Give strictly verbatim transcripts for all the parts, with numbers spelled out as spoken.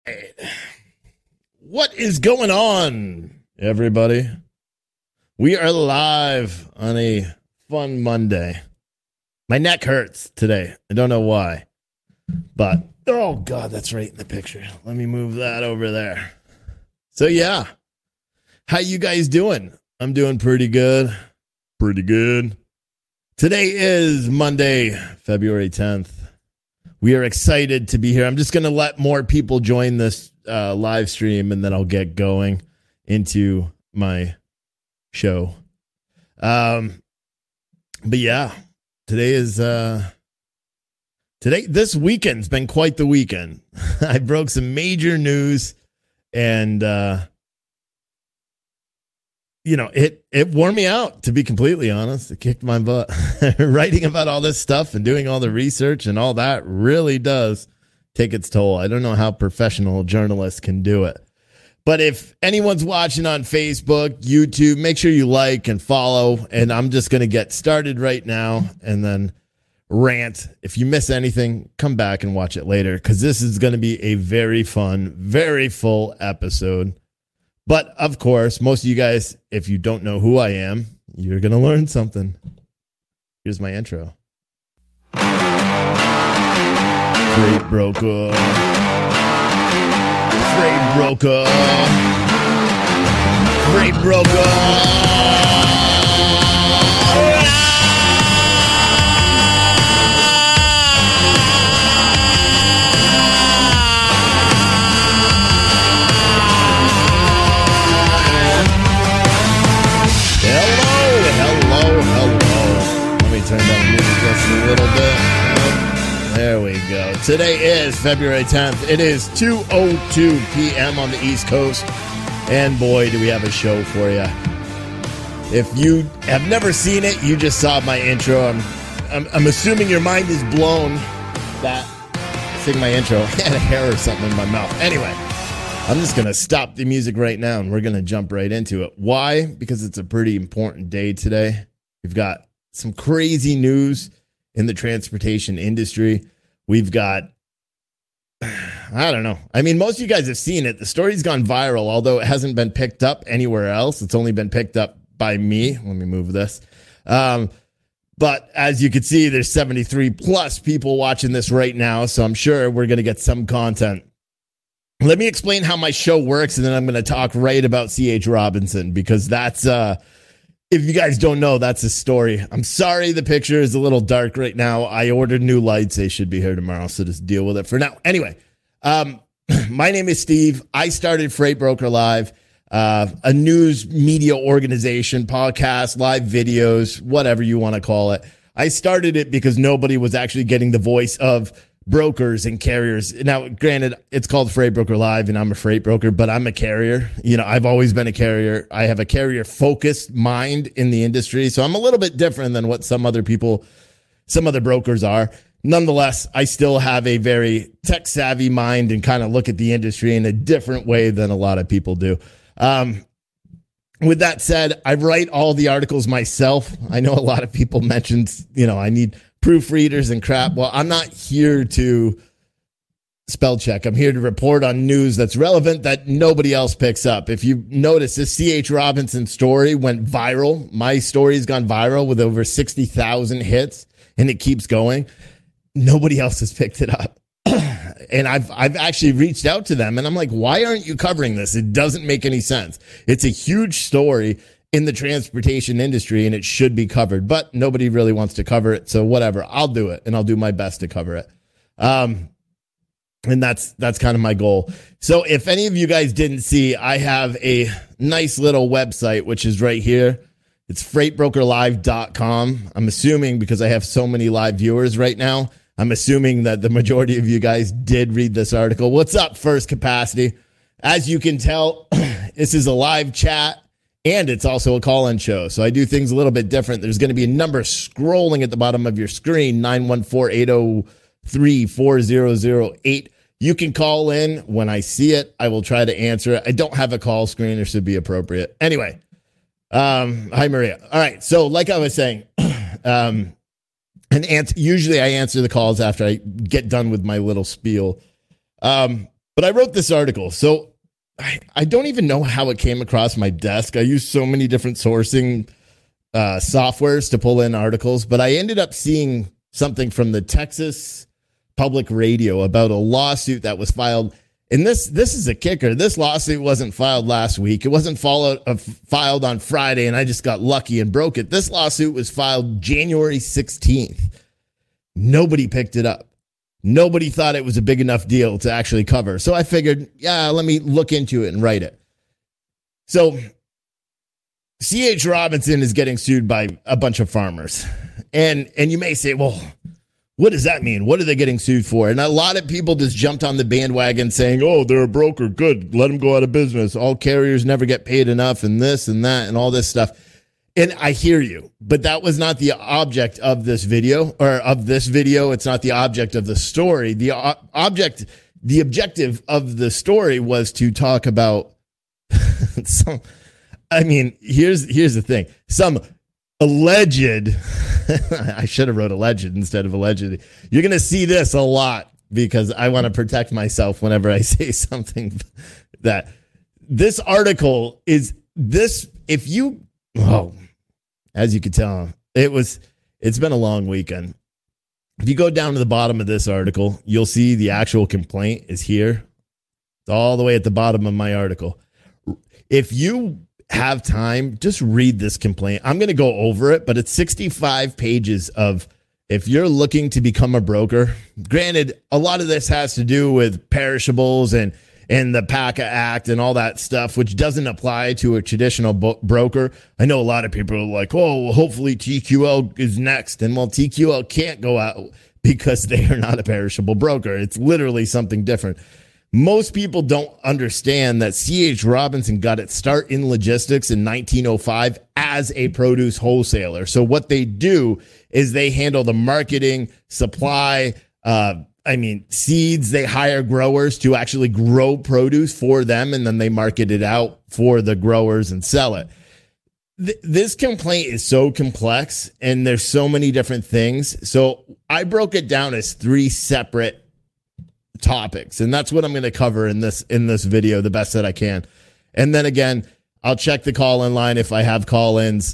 Right. What is going on, everybody? We are live on a fun Monday. My neck hurts today. I don't know why, but oh God, that's right in the picture. Let me move that over there. So yeah, how you guys doing? I'm doing pretty good. Pretty good. Today is Monday, February tenth. We are excited to be here. I'm just going to let more people join this uh, live stream, and then I'll get going into my show. Um, but yeah, today is uh, today. This weekend's been quite the weekend. I broke some major news, and uh, you know, it it wore me out, to be completely honest. It kicked my butt. Writing about all this stuff and doing all the research and all that really does take its toll. I don't know how professional journalists can do it. But if anyone's watching on Facebook, YouTube, make sure you like and follow. And I'm just going to get started right now and then rant. If you miss anything, come back and watch it later, because this is going to be a very fun, very full episode. But, of course, most of you guys, if you don't know who I am, you're going to learn something. Here's my intro. Freight broker. Freight broker. Freight broker. Turn down the music just a little bit. There we go. Today is February tenth. It is two oh two p.m. on the East Coast. And boy, do we have a show for you. If you have never seen it, you just saw my intro. I'm I'm, I'm assuming your mind is blown that I sing my intro. I had a hair or something in my mouth. Anyway, I'm just going to stop the music right now and we're going to jump right into it. Why? Because it's a pretty important day today. We've got some crazy news in the transportation industry. We've got, I don't know. I mean, most of you guys have seen it. The story's gone viral, although it hasn't been picked up anywhere else. It's only been picked up by me. Let me move this. Um, but as you can see, there's seventy-three plus people watching this right now. So I'm sure we're going to get some content. Let me explain how my show works, and then I'm going to talk right about C H Robinson, because that's, uh, if you guys don't know, that's a story. I'm sorry the picture is a little dark right now. I ordered new lights. They should be here tomorrow, so just deal with it for now. Anyway, um, my name is Steve. I started Freight Broker Live, uh, a news media organization, podcast, live videos, whatever you want to call it. I started it because nobody was actually getting the voice of brokers and carriers. Now, granted, it's called Freight Broker Live, and I'm a freight broker, but I'm a carrier. You know, I've always been a carrier. I have a carrier-focused mind in the industry, so I'm a little bit different than what some other people, some other brokers are. Nonetheless, I still have a very tech-savvy mind and kind of look at the industry in a different way than a lot of people do. Um, with that said, I write all the articles myself. I know a lot of people mentioned, you know, I need proofreaders and crap. Well, I'm not here to spell check. I'm here to report on news that's relevant that nobody else picks up. If you notice, this C H Robinson story went viral. My story's gone viral with over sixty thousand hits, and it keeps going. Nobody else has picked it up. And I've I've actually reached out to them, and I'm like, why aren't you covering this? It doesn't make any sense. It's a huge story in the transportation industry, and it should be covered, but nobody really wants to cover it. So whatever, I'll do it, and I'll do my best to cover it. Um, and that's, that's kind of my goal. So if any of you guys didn't see, I have a nice little website, which is right here. It's freight broker live dot com. I'm assuming, because I have so many live viewers right now, I'm assuming that the majority of you guys did read this article. What's up, First Capacity? As you can tell, this is a live chat. And it's also a call-in show. So I do things a little bit different. There's going to be a number scrolling at the bottom of your screen, nine one four, eight oh three, four zero zero eight. You can call in when I see it. I will try to answer it. I don't have a call screen. It should be appropriate. Anyway, um, hi, Maria. All right. So like I was saying, um, and answer, usually I answer the calls after I get done with my little spiel. Um, But I wrote this article, so I, I don't even know how it came across my desk. I use so many different sourcing uh, softwares to pull in articles, but I ended up seeing something from the Texas Public Radio about a lawsuit that was filed. And this this is a kicker. This lawsuit wasn't filed last week. It wasn't followed, uh, filed on Friday, and I just got lucky and broke it. This lawsuit was filed January sixteenth. Nobody picked it up. Nobody thought it was a big enough deal to actually cover. So I figured, yeah, let me look into it and write it. So C H. Robinson is getting sued by a bunch of farmers. And and you may say, well, what does that mean? What are they getting sued for? And a lot of people just jumped on the bandwagon saying, oh, they're a broker. Good. Let them go out of business. All carriers never get paid enough and this and that and all this stuff. And I hear you, but that was not the object of this video or of this video. It's not the object of the story. The o- object, the objective of the story was to talk about some, I mean, here's, here's the thing. Some alleged, I should have wrote alleged instead of alleged. You're going to see this a lot because I want to protect myself whenever I say something that this article is this, if you, oh, as you can tell, it was, it's been a long weekend. If you go down to the bottom of this article, you'll see the actual complaint is here. It's all the way at the bottom of my article. If you have time, just read this complaint. I'm going to go over it, but it's sixty-five pages of, if you're looking to become a broker, granted, a lot of this has to do with perishables and and the PACA Act and all that stuff, which doesn't apply to a traditional bo- broker. I know a lot of people are like, oh, well, hopefully T Q L is next. And well, T Q L can't go out because they are not a perishable broker. It's literally something different. Most people don't understand that C H. Robinson got its start in logistics in nineteen oh five as a produce wholesaler. So what they do is they handle the marketing, supply, uh, I mean, seeds. They hire growers to actually grow produce for them, and then they market it out for the growers and sell it. Th- this complaint is so complex, and there's so many different things. So I broke it down as three separate topics, and that's what I'm going to cover in this in this video the best that I can. And then again, I'll check the call-in line if I have call-ins.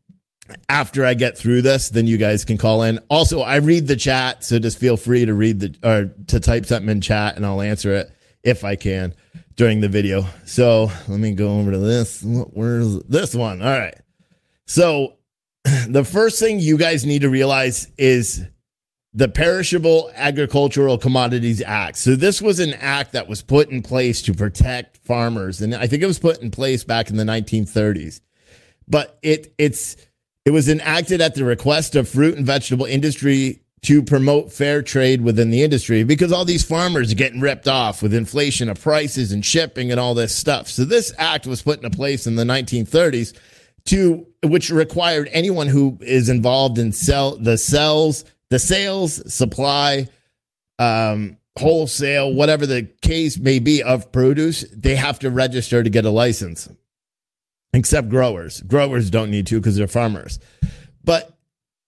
After I get through this, then you guys can call in. Also, I read the chat, so just feel free to read the or to type something in chat, and I'll answer it if I can during the video. So let me go over to this. Where's this one? All right. So the first thing you guys need to realize is the Perishable Agricultural Commodities Act. So this was an act that was put in place to protect farmers, and I think it was put in place back in the nineteen thirties. But it it's It was enacted at the request of fruit and vegetable industry to promote fair trade within the industry because all these farmers are getting ripped off with inflation of prices and shipping and all this stuff. So this act was put into place in the nineteen thirties to which required anyone who is involved in sell the sales, the sales, supply, um, wholesale, whatever the case may be of produce, they have to register to get a license. Except growers. Growers don't need to because they're farmers. But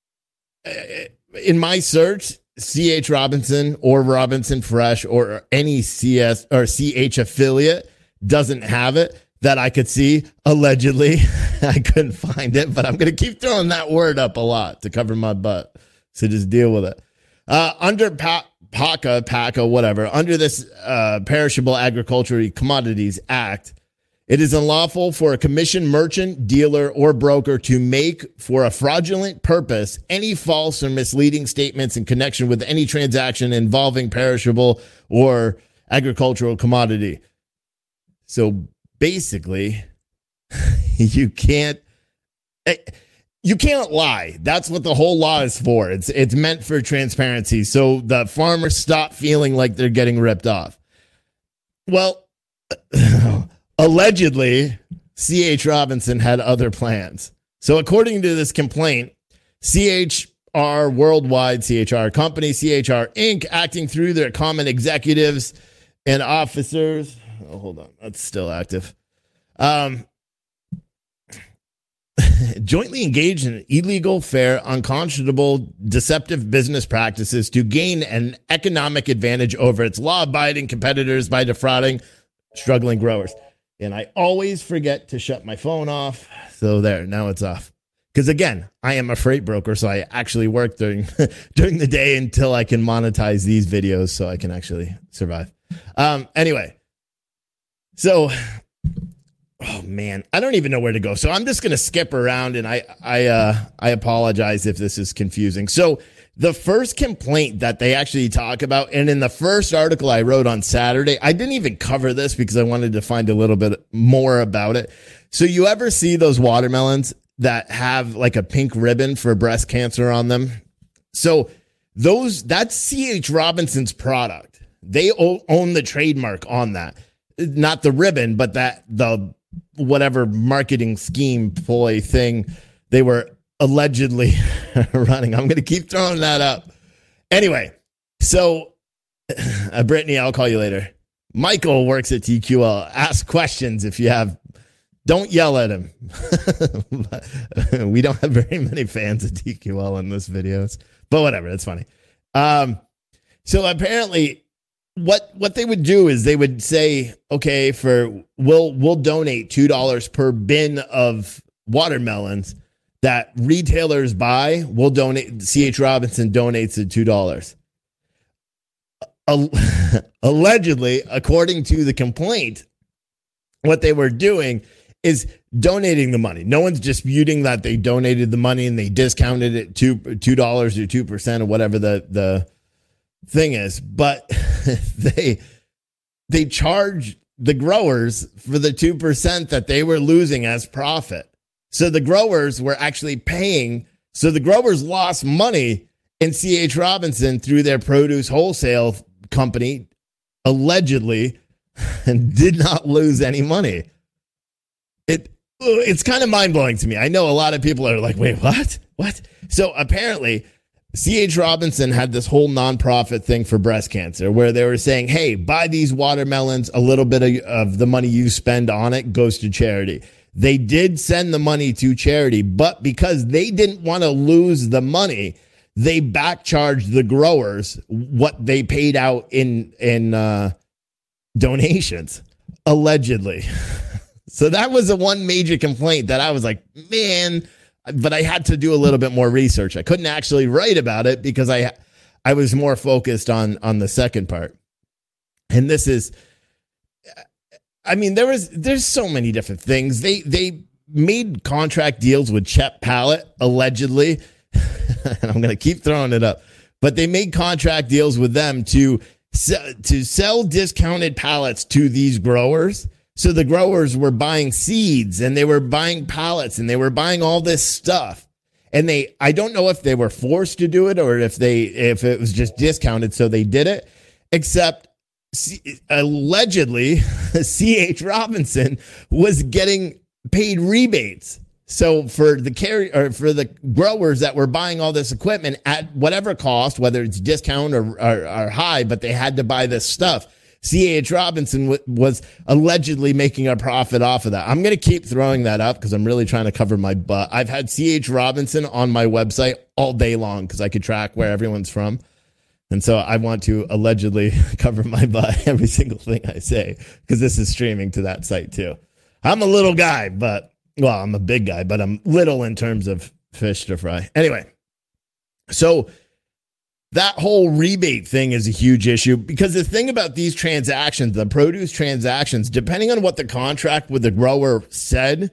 in my search, C H. Robinson or Robinson Fresh or any C S or C H affiliate doesn't have it that I could see. Allegedly, I couldn't find it, but I'm going to keep throwing that word up a lot to cover my butt. So just deal with it. Uh, under pa- PACA, PACA, whatever, under this uh, Perishable Agricultural Commodities Act, it is unlawful for a commission merchant, dealer, or broker to make for a fraudulent purpose any false or misleading statements in connection with any transaction involving perishable or agricultural commodity. So basically, you can't you can't lie. That's what the whole law is for. It's it's meant for transparency, so the farmers stop feeling like they're getting ripped off. Well, allegedly, C H. Robinson had other plans. So according to this complaint, C H R Worldwide, C H R Company, C H R Incorporated, acting through their common executives and officers. Oh, hold on. That's still active. Um, jointly engaged in illegal, fair, unconscionable, deceptive business practices to gain an economic advantage over its law-abiding competitors by defrauding struggling growers. And I always forget to shut my phone off. So there, now it's off. Because again, I am a freight broker, so I actually work during during the day until I can monetize these videos so I can actually survive. Um, anyway, so, oh man, I don't even know where to go. So I'm just going to skip around, and I I uh, I apologize if this is confusing. So the first complaint that they actually talk about, and in the first article I wrote on Saturday, I didn't even cover this because I wanted to find a little bit more about it. So you ever see those watermelons that have like a pink ribbon for breast cancer on them? So those, that's C H. Robinson's product. They o- own the trademark on that. Not the ribbon, but that the whatever marketing scheme ploy thing they were allegedly running. I'm going to keep throwing that up. Anyway, so uh, Brittany, I'll call you later. Michael works at T Q L. Ask questions if you have. Don't yell at him. We don't have very many fans of T Q L in this videos, but whatever. It's funny. Um, so apparently what, what they would do is they would say, okay, for we'll, we'll donate two dollars per bin of watermelons that retailers buy. We'll donate. C H. Robinson donates the two dollars. Allegedly, according to the complaint, what they were doing is donating the money. No one's disputing that they donated the money and they discounted it to two dollars or two percent or whatever the, the thing is. But they they charge the growers for the two percent that they were losing as profit. So the growers were actually paying. So the growers lost money in C H. Robinson through their produce wholesale company, allegedly, and did not lose any money. It it's kind of mind-blowing to me. I know a lot of people are like, wait, what? What? So apparently, C H. Robinson had this whole nonprofit thing for breast cancer where they were saying, hey, buy these watermelons. A little bit of, of the money you spend on it goes to charity. They did send the money to charity, but because they didn't want to lose the money, they backcharged the growers what they paid out in, in uh, donations, allegedly. So that was the one major complaint that I was like, man, but I had to do a little bit more research. I couldn't actually write about it because I I was more focused on, on the second part. And this is, I mean, there was there's so many different things. They they made contract deals with Chet Pallet, allegedly. And I'm going to keep throwing it up. But they made contract deals with them to, to sell discounted pallets to these growers. So the growers were buying seeds and they were buying pallets and they were buying all this stuff. And they, I don't know if they were forced to do it or if they, if it was just discounted. So they did it, except C- allegedly C H. Robinson was getting paid rebates. So for the carry or for the growers that were buying all this equipment at whatever cost, whether it's discount or, or, or high, but they had to buy this stuff. C H. Robinson w- was allegedly making a profit off of that. I'm going to keep throwing that up because I'm really trying to cover my butt. I've had C H. Robinson on my website all day long because I could track where everyone's from. And so I want to allegedly cover my butt every single thing I say because this is streaming to that site too. I'm a little guy, but, well, I'm a big guy, but I'm little in terms of fish to fry. Anyway, so that whole rebate thing is a huge issue because the thing about these transactions, the produce transactions, depending on what the contract with the grower said,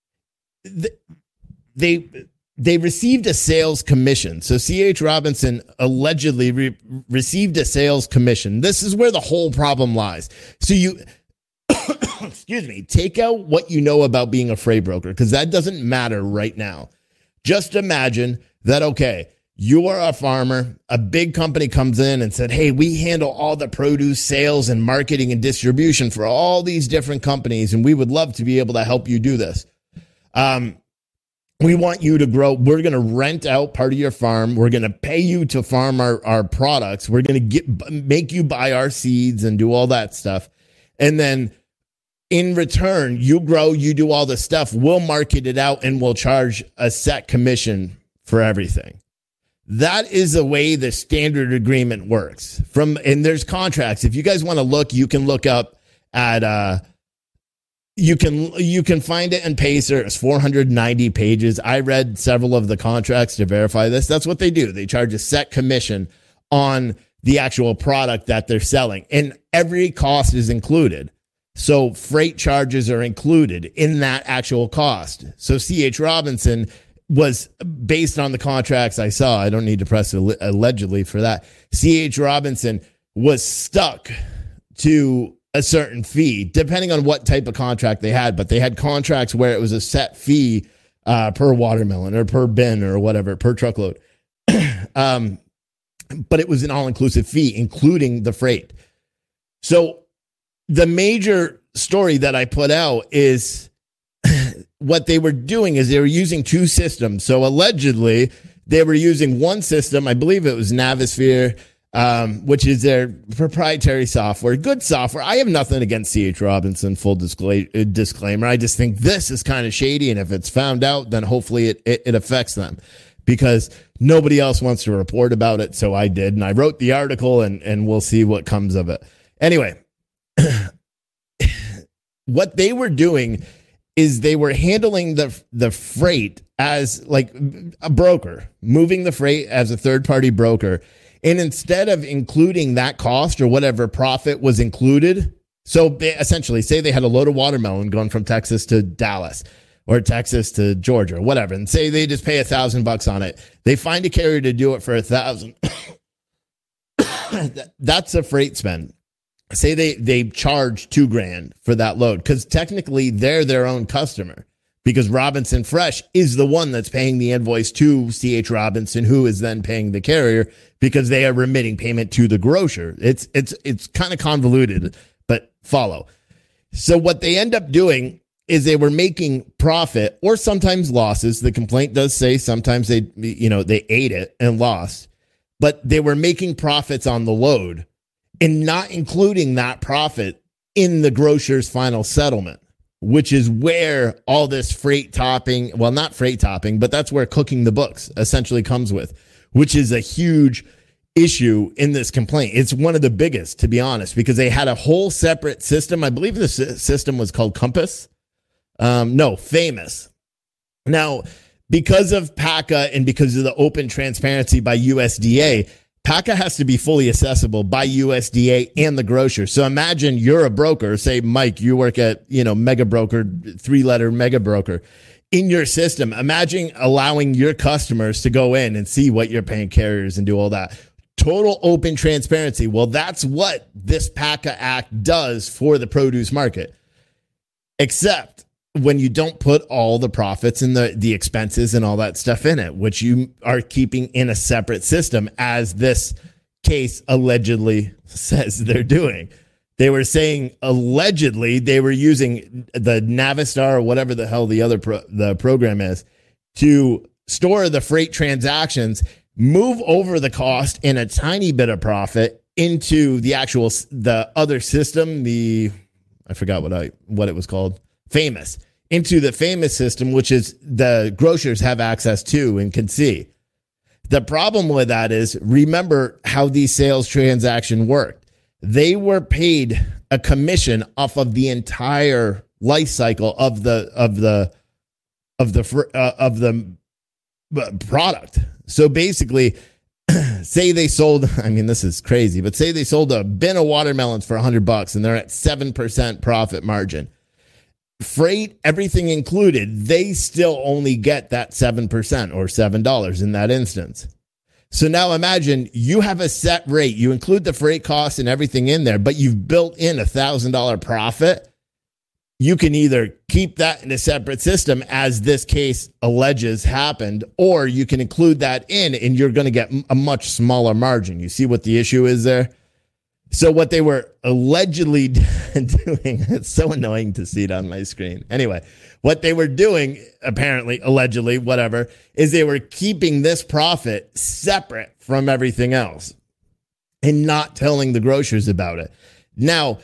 they they received a sales commission. So C H. Robinson allegedly re- received a sales commission. This is where the whole problem lies. So you, excuse me, take out what you know about being a freight broker because that doesn't matter right now. Just imagine that, okay, you are a farmer, a big company comes in and said, hey, we handle all the produce sales and marketing and distribution for all these different companies, and we would love to be able to help you do this. Um, we want you to grow. We're going to rent out part of your farm. We're going to pay you to farm our, our products. We're going to get make you buy our seeds and do all that stuff. And then In return, you grow, you do all this stuff, we'll market it out and we'll charge a set commission for everything. That is the way the standard agreement works. From and there's contracts. If you guys want to look, you can look up at uh you can you can find it in Pacer. It's four hundred ninety pages. I read several of the contracts to verify this. That's what they do. They charge a set commission on the actual product that they're selling, and every cost is included. So freight charges are included in that actual cost. So C H. Robinson was, based on the contracts I saw, I don't need to press allegedly for that, C H. Robinson was stuck to a certain fee, depending on what type of contract they had. But they had contracts where it was a set fee uh, per watermelon or per bin or whatever, per truckload. um, but it was an all-inclusive fee, including the freight. So the major story that I put out is what they were doing is they were using two systems. So allegedly they were using one system. I believe it was Navisphere, um, which is their proprietary software, good software. I have nothing against C H. Robinson, full discla- disclaimer. I just think this is kind of shady. And if it's found out, then hopefully it, it, it affects them, because nobody else wants to report about it. So I did. And I wrote the article, and, and we'll see what comes of it. Anyway, what they were doing is they were handling the the freight as like a broker, moving the freight as a third party broker. And instead of including that cost or whatever profit was included, so they essentially say they had a load of watermelon going from Texas to Dallas or Texas to Georgia or whatever, and say they just pay a thousand bucks on it. They find a carrier to do it for a thousand. That's a freight spend. Say they, they charge two grand for that load, because technically they're their own customer, because Robinson Fresh is the one that's paying the invoice to C H. Robinson, who is then paying the carrier because they are remitting payment to the grocer. It's, it's, it's kind of convoluted, but follow. So what they end up doing is they were making profit, or sometimes losses. The complaint does say sometimes they, you know, they ate it and lost, but they were making profits on the load and not including that profit in the grocer's final settlement, which is where all this freight topping, well, not freight topping, but that's where cooking the books essentially comes with, which is a huge issue in this complaint. It's one of the biggest, to be honest, because they had a whole separate system. I believe the system was called Compass. Um, no, Famous. Now, because of PACA and because of the open transparency by U S D A, PACA has to be fully accessible by U S D A and the grocer. So imagine you're a broker, say, Mike, you work at, you know, Mega Broker, three letter Mega Broker. In your system, imagine allowing your customers to go in and see what you're paying carriers and do all that. Total open transparency. Well, that's what this PACA Act does for the produce market. Except when you don't put all the profits and the, the expenses and all that stuff in it, which you are keeping in a separate system, as this case allegedly says they're doing. They were saying allegedly they were using the Navistar or whatever the hell the other pro, the program is to store the freight transactions, move over the cost and a tiny bit of profit into the actual, the other system, the, I forgot what I, what it was called, Famous, into the Famous system, which is the grocers have access to and can see. The problem with that is, remember how these sales transaction worked. They were paid a commission off of the entire life cycle of the, of the, of the, uh, of the product. So basically, say they sold, I mean, this is crazy, but say they sold a bin of watermelons for a hundred bucks and they're at seven percent profit margin. Freight, everything included, they still only get that seven percent or seven dollars in that instance. So now imagine you have a set rate. You include the freight costs and everything in there, but you've built in a one thousand dollars profit. You can either keep that in a separate system, as this case alleges happened, or you can include that in and you're going to get a much smaller margin. You see what the issue is there? So what they were allegedly doing, it's so annoying to see it on my screen. Anyway, what they were doing, apparently, allegedly, whatever, is they were keeping this profit separate from everything else and not telling the grocers about it. Now,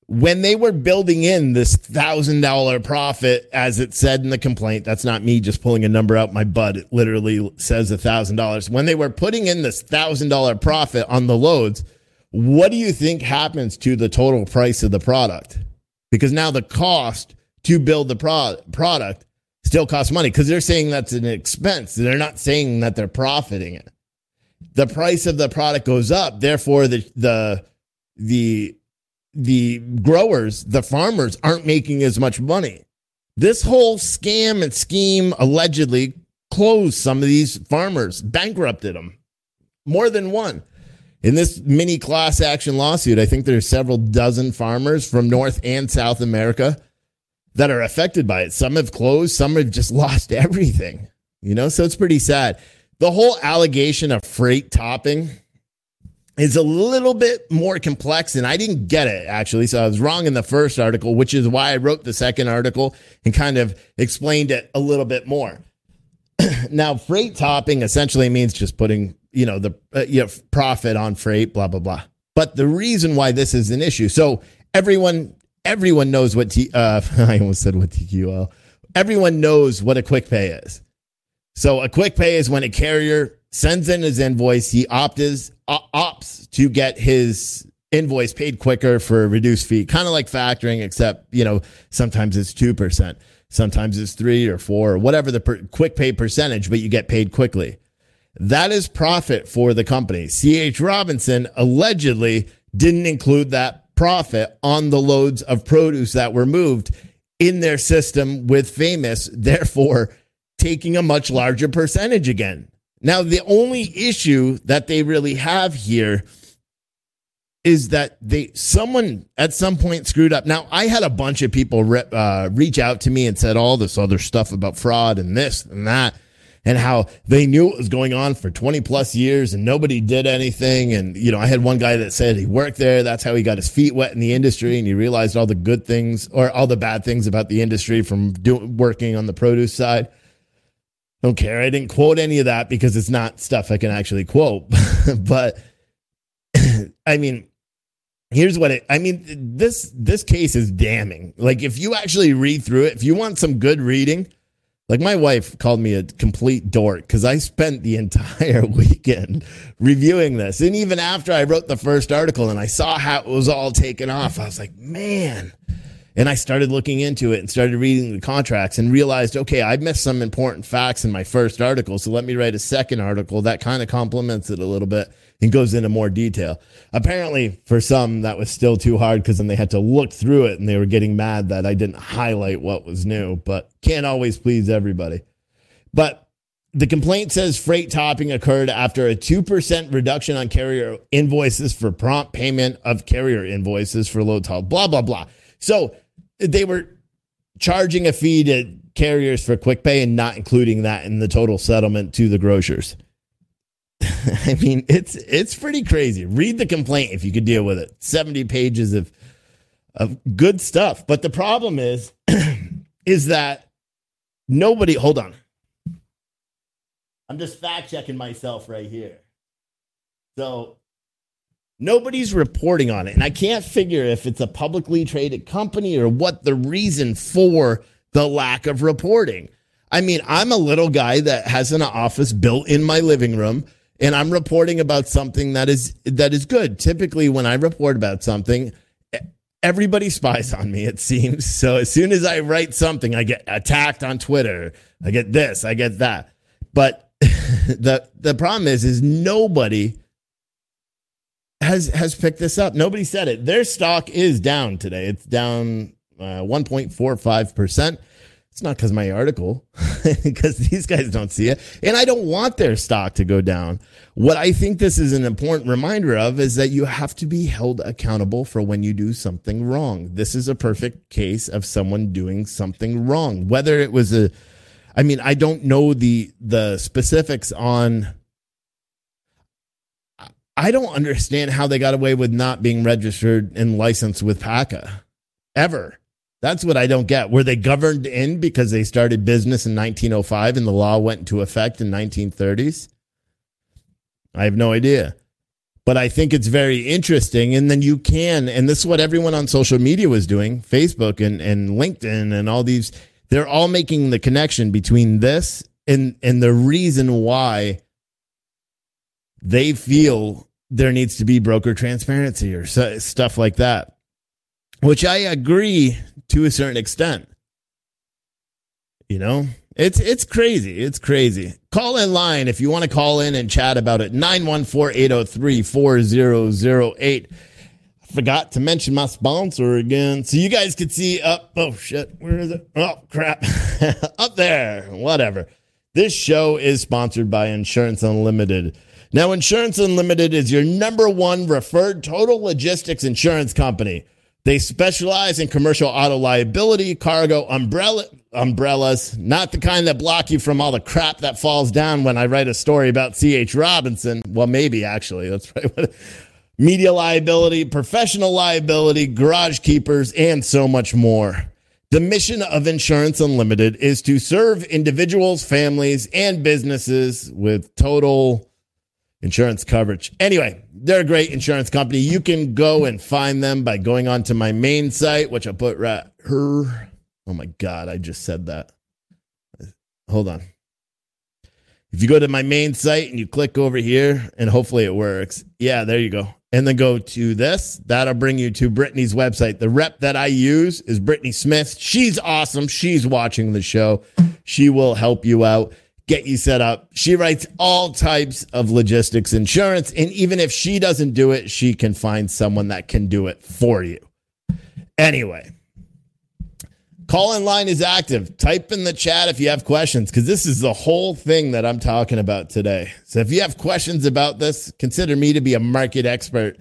when they were building in this one thousand dollars profit, as it said in the complaint, that's not me just pulling a number out my butt. It literally says one thousand dollars. When they were putting in this one thousand dollars profit on the loads, what do you think happens to the total price of the product? Because now the cost to build the pro- product still costs money, because they're saying that's an expense. They're not saying that they're profiting it. The price of the product goes up. Therefore, the the the the growers, the farmers, aren't making as much money. This whole scam and scheme allegedly closed some of these farmers, bankrupted them, more than one. In this mini class action lawsuit, I think there's several dozen farmers from North and South America that are affected by it. Some have closed, some have just lost everything, you know, so it's pretty sad. The whole allegation of freight topping is a little bit more complex, and I didn't get it, actually. So I was wrong in the first article, which is why I wrote the second article and kind of explained it a little bit more. Now, freight topping essentially means just putting, you know, the uh, you know, profit on freight, blah, blah, blah. But the reason why this is an issue, so everyone everyone knows what, T, uh, I almost said what T Q L, everyone knows what a quick pay is. So a quick pay is when a carrier sends in his invoice, he opts, opts to get his invoice paid quicker for a reduced fee, kind of like factoring, except, you know, sometimes it's two percent, sometimes it's three or four or whatever the per- quick pay percentage, but you get paid quickly. That is profit for the company. C H. Robinson allegedly didn't include that profit on the loads of produce that were moved in their system with Famous, therefore taking a much larger percentage again. Now, the only issue that they really have here is that they someone at some point screwed up. Now, I had a bunch of people re- uh, reach out to me and said all this other stuff about fraud and this and that, and how they knew it was going on for twenty plus years and nobody did anything. And, you know, I had one guy that said he worked there. That's how he got his feet wet in the industry. And he realized all the good things or all the bad things about the industry from doing working on the produce side. Don't care. I didn't quote any of that because it's not stuff I can actually quote. But I mean, here's what it, I mean, this, this case is damning. Like, if you actually read through it, if you want some good reading, like, my wife called me a complete dork because I spent the entire weekend reviewing this. And even after I wrote the first article and I saw how it was all taken off, I was like, man. And I started looking into it and started reading the contracts and realized, okay, I missed some important facts in my first article. So let me write a second article that kind of complements it a little bit and goes into more detail. Apparently, for some, that was still too hard because then they had to look through it and they were getting mad that I didn't highlight what was new, but can't always please everybody. But the complaint says freight topping occurred after a two percent reduction on carrier invoices for prompt payment of carrier invoices for loads hauled, blah, blah, blah. So they were charging a fee to carriers for quick pay and not including that in the total settlement to the grocers. I mean, it's it's pretty crazy. Read the complaint if you could deal with it. seventy pages of of good stuff. But the problem is, is that nobody, hold on. I'm just fact checking myself right here. So nobody's reporting on it. And I can't figure if it's a publicly traded company or what the reason for the lack of reporting. I mean, I'm a little guy that has an office built in my living room, and I'm reporting about something that is that is good. Typically, when I report about something, everybody spies on me, it seems. So as soon as I write something, I get attacked on Twitter. I get this, I get that. But the the problem is, is nobody has has picked this up. Nobody said it. Their stock is down today. It's down uh, one point four five percent. It's not because my article, because these guys don't see it. And I don't want their stock to go down. What I think this is an important reminder of is that you have to be held accountable for when you do something wrong. This is a perfect case of someone doing something wrong. Whether it was a, I mean, I don't know the the specifics on, I don't understand how they got away with not being registered and licensed with PACA, ever. That's what I don't get. Were they governed in because they started business in nineteen oh five and the law went into effect in nineteen thirties? I have no idea. But I think it's very interesting. And then you can, and this is what everyone on social media was doing, Facebook and, and LinkedIn and all these, they're all making the connection between this and, and the reason why they feel there needs to be broker transparency or so, stuff like that, which I agree to a certain extent. You know, it's it's crazy. It's crazy. Call in line if you want to call in and chat about it. nine one four, eight oh three, four oh oh eight. I forgot to mention my sponsor again. So you guys could see up. Oh, shit. Where is it? Oh, crap. Up there. Whatever. This show is sponsored by Insurance Unlimited. Now, Insurance Unlimited is your number one referred total logistics insurance company. They specialize in commercial auto liability, cargo, umbrella, umbrellas, not the kind that block you from all the crap that falls down when I write a story about C H. Robinson. Well, maybe, actually. That's right. What media liability, professional liability, garage keepers, and so much more. The mission of Insurance Unlimited is to serve individuals, families, and businesses with total insurance coverage. Anyway, they're a great insurance company. You can go and find them by going onto my main site, which I'll put right her. Oh my God, I just said that. Hold on. If you go to my main site and you click over here, and hopefully it works. Yeah, there you go. And then go to this. That'll bring you to Brittany's website. The rep that I use is Brittany Smith. She's awesome. She's watching the show. She will help you out, get you set up. She writes all types of logistics insurance. And even if she doesn't do it, she can find someone that can do it for you. Anyway, call-in line is active. Type in the chat if you have questions, because this is the whole thing that I'm talking about today. So if you have questions about this, consider me to be a market expert,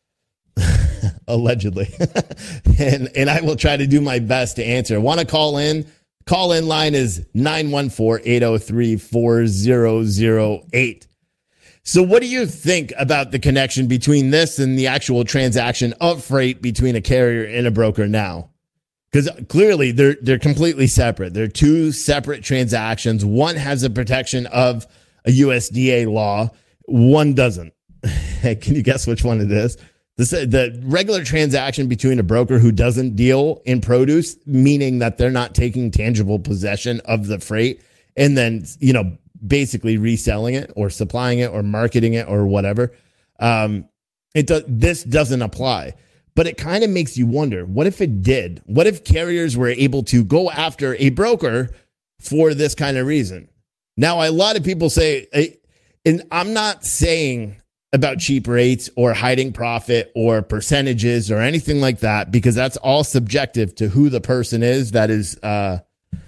allegedly. and, and I will try to do my best to answer. Want to call in? Call-in line is nine one four, eight oh three, four oh oh eight. So what do you think about the connection between this and the actual transaction of freight between a carrier and a broker now? Because clearly they're they're completely separate. They're two separate transactions. One has a protection of a U S D A law. One doesn't. Can you guess which one it is? This, the regular transaction between a broker who doesn't deal in produce, meaning that they're not taking tangible possession of the freight and then, you know, basically reselling it or supplying it or marketing it or whatever. Um, it does. This doesn't apply. But it kind of makes you wonder, what if it did? What if carriers were able to go after a broker for this kind of reason? Now, a lot of people say, and I'm not saying about cheap rates or hiding profit or percentages or anything like that, because that's all subjective to who the person is that is uh,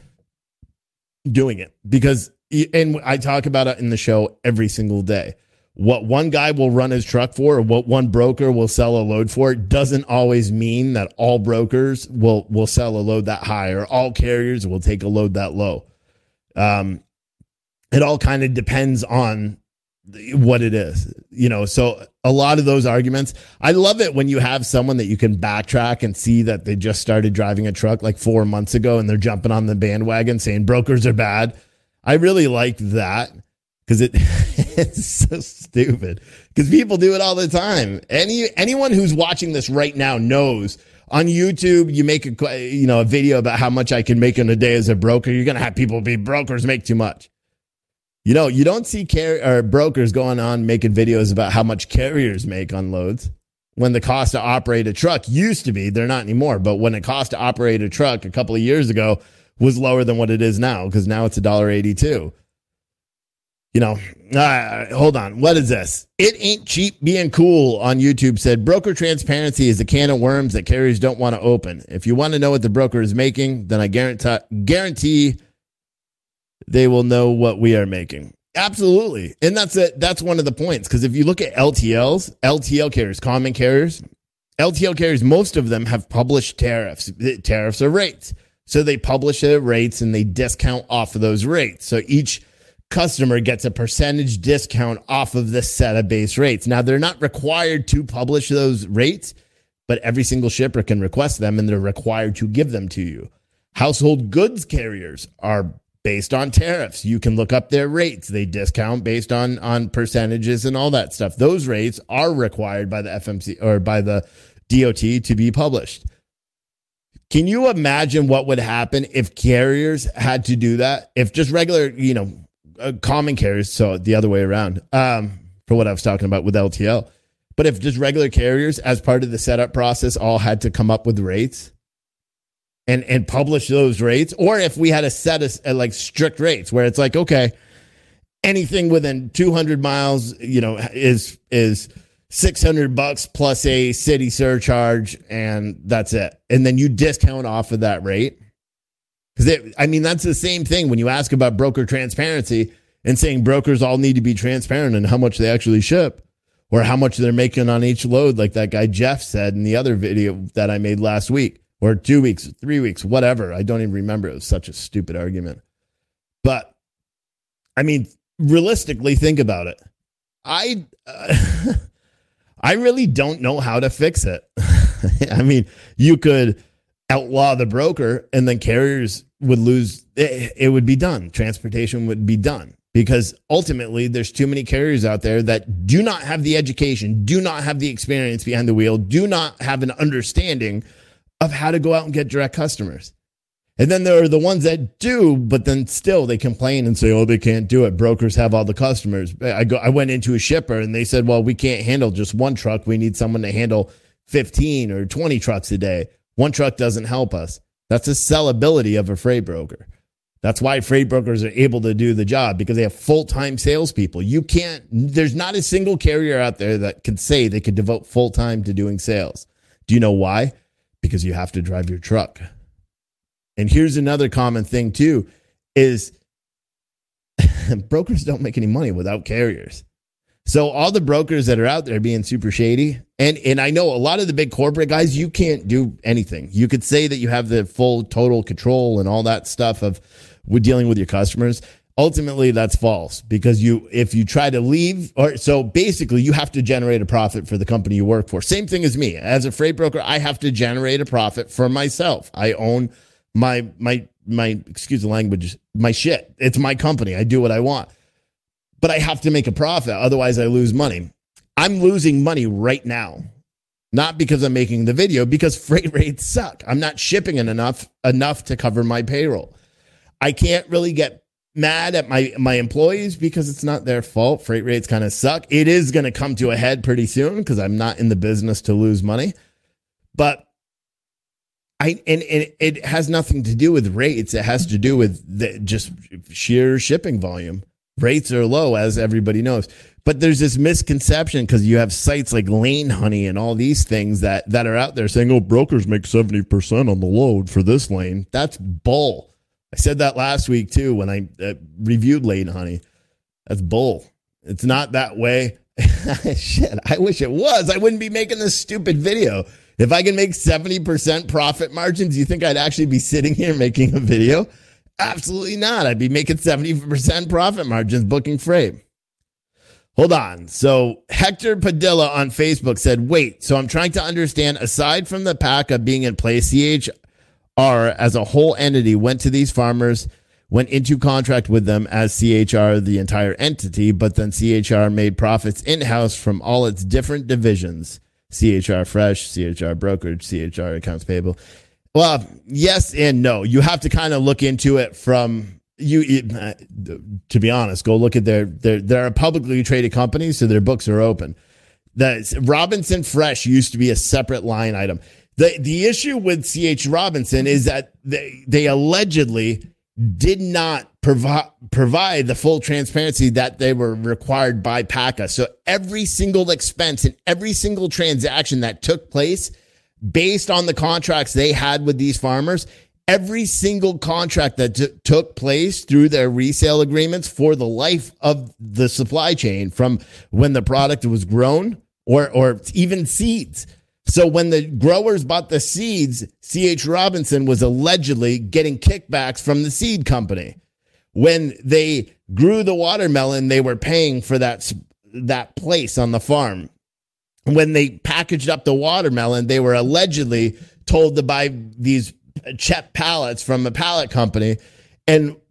doing it. Because, and I talk about it in the show every single day. What one guy will run his truck for or what one broker will sell a load for doesn't always mean that all brokers will, will sell a load that high or all carriers will take a load that low. Um, it all kind of depends on what it is, you know, so a lot of those arguments, I love it when you have someone that you can backtrack and see that they just started driving a truck like four months ago and they're jumping on the bandwagon saying brokers are bad. I really like that because it, it's so stupid because people do it all the time. Any, anyone who's watching this right now knows on YouTube, you make a, you know, a video about how much I can make in a day as a broker. You're going to have people be brokers make too much. You know, you don't see car- or brokers going on making videos about how much carriers make on loads when the cost to operate a truck used to be, they're not anymore, but when the cost to operate a truck a couple of years ago was lower than what it is now, because now it's one dollar eighty-two. You know, uh, hold on. What is this? It ain't cheap being cool on YouTube said broker transparency is a can of worms that carriers don't want to open. If you want to know what the broker is making, then I guarantee guarantee they will know what we are making. Absolutely. And that's it. That's one of the points. Because if you look at L T Ls, L T L carriers, common carriers, L T L carriers, most of them have published tariffs. Tariffs are rates. So they publish their rates and they discount off of those rates. So each customer gets a percentage discount off of this set of base rates. Now, they're not required to publish those rates, but every single shipper can request them and they're required to give them to you. Household goods carriers are based on tariffs. You can look up their rates. They discount based on, on percentages and all that stuff. Those rates are required by the F M C or by the D O T to be published. Can you imagine what would happen if carriers had to do that? If just regular, you know, uh, common carriers, so the other way around, um, for what I was talking about with L T L. But if just regular carriers, as part of the setup process, all had to come up with rates and, and publish those rates, or if we had a set of uh, like strict rates where it's like, okay, anything within two hundred miles, you know, is, is six hundred bucks plus a city surcharge, and that's it. And then you discount off of that rate. Because I mean, that's the same thing when you ask about broker transparency and saying brokers all need to be transparent in how much they actually ship or how much they're making on each load, like that guy Jeff said in the other video that I made last week, or two weeks, three weeks, whatever. I don't even remember. It was such a stupid argument. But I mean, realistically, think about it. I uh, I really don't know how to fix it. I mean, you could outlaw the broker and then carriers would lose. It, it would be done. Transportation would be done. Because ultimately, there's too many carriers out there that do not have the education, do not have the experience behind the wheel, do not have an understanding of how to go out and get direct customers. And then there are the ones that do, but then still they complain and say, oh, they can't do it. Brokers have all the customers. I go, I went into a shipper and they said, well, we can't handle just one truck. We need someone to handle fifteen or twenty trucks a day. One truck doesn't help us. That's the sellability of a freight broker. That's why freight brokers are able to do the job, because they have full-time salespeople. You can't, there's not a single carrier out there that could say they could devote full-time to doing sales. Do you know why? Because you have to drive your truck. And here's another common thing too, is brokers don't make any money without carriers. So all the brokers that are out there being super shady, and, and I know a lot of the big corporate guys, you can't do anything. You could say that you have the full total control and all that stuff of with dealing with your customers. Ultimately, that's false, because you, if you try to leave, or so basically you have to generate a profit for the company you work for. Same thing as me. As a freight broker, I have to generate a profit for myself. I own my, my, my, excuse the language, my shit. It's my company. I do what I want. But I have to make a profit. Otherwise, I lose money. I'm losing money right now. Not because I'm making the video, because freight rates suck. I'm not shipping enough, enough to cover my payroll. I can't really get mad at my, my employees because it's not their fault. Freight rates kind of suck. It is going to come to a head pretty soon because I'm not in the business to lose money. But I and, and it has nothing to do with rates. It has to do with the, just sheer shipping volume. Rates are low, as everybody knows. But there's this misconception because you have sites like Lane Honey and all these things that, that are out there saying, oh, brokers make seventy percent on the load for this lane. That's bull. I said that last week, too, when I uh, reviewed Lane Honey. That's bull. It's not that way. Shit, I wish it was. I wouldn't be making this stupid video. If I can make seventy percent profit margins, you think I'd actually be sitting here making a video? Absolutely not. I'd be making seventy percent profit margins booking freight. Hold on. So Hector Padilla on Facebook said, wait, so I'm trying to understand, aside from the PACA being in place, C H R as a whole entity went to these farmers, went into contract with them as C H R, the entire entity, but then C H R made profits in-house from all its different divisions. C H R Fresh, C H R Brokerage, C H R Accounts Payable. Well, yes and no. You have to kind of look into it from you. It, to be honest, go look at their, their, they're a publicly traded company, so their books are open. The Robinson Fresh used to be a separate line item. The, the issue with C H Robinson is that they, they allegedly did not provi- provide the full transparency that they were required by PACA. So every single expense and every single transaction that took place based on the contracts they had with these farmers, every single contract that t- took place through their resale agreements for the life of the supply chain from when the product was grown or, or even seeds. So when the growers bought the seeds, C H Robinson was allegedly getting kickbacks from the seed company. When they grew the watermelon, they were paying for that, that place on the farm. When they packaged up the watermelon, they were allegedly told to buy these cheap pallets from a pallet company. And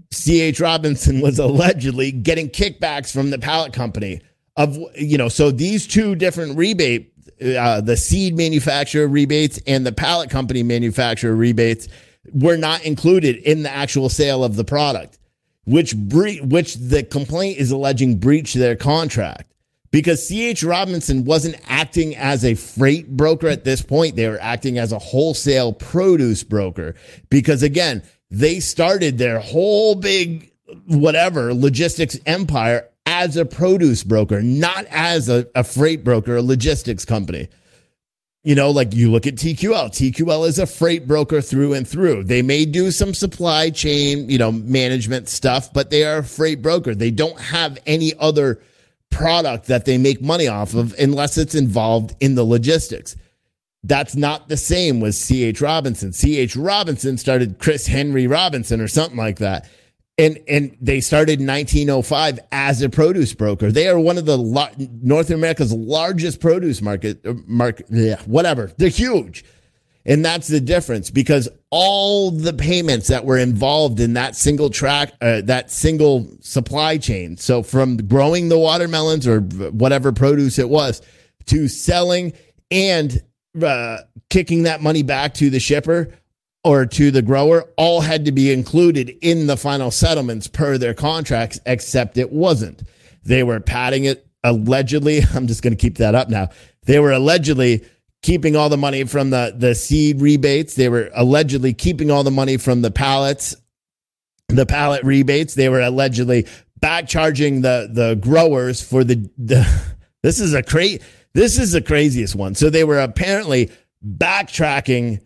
C H. Robinson was allegedly getting kickbacks from the pallet company of, you know, so these two different rebate, uh, the seed manufacturer rebates and the pallet company manufacturer rebates were not included in the actual sale of the product, which bre- which the complaint is alleging breached their contract because C H. Robinson wasn't acting as a freight broker at this point. They were acting as a wholesale produce broker because, again, they started their whole big whatever logistics empire as a produce broker, not as a, a freight broker, a logistics company. You know, like you look at T Q L. T Q L is a freight broker through and through. They may do some supply chain, you know, management stuff, but they are a freight broker. They don't have any other product that they make money off of unless it's involved in the logistics. That's not the same with C H. Robinson. C H. Robinson started Chris Henry Robinson or something like that. And and they started in nineteen oh five as a produce broker. They are one of the lo- North America's largest produce market, market, yeah, whatever. They're huge. And that's the difference because all the payments that were involved in that single track, uh, that single supply chain. So from growing the watermelons or whatever produce it was to selling and uh, kicking that money back to the shipper or to the grower, all had to be included in the final settlements per their contracts, except it wasn't. They were padding it allegedly. I'm just going to keep that up now. They were allegedly keeping all the money from the, the seed rebates. They were allegedly keeping all the money from the pallets, the pallet rebates. They were allegedly back charging the, the growers for the, the this is a cra- this is the craziest one. So they were apparently backtracking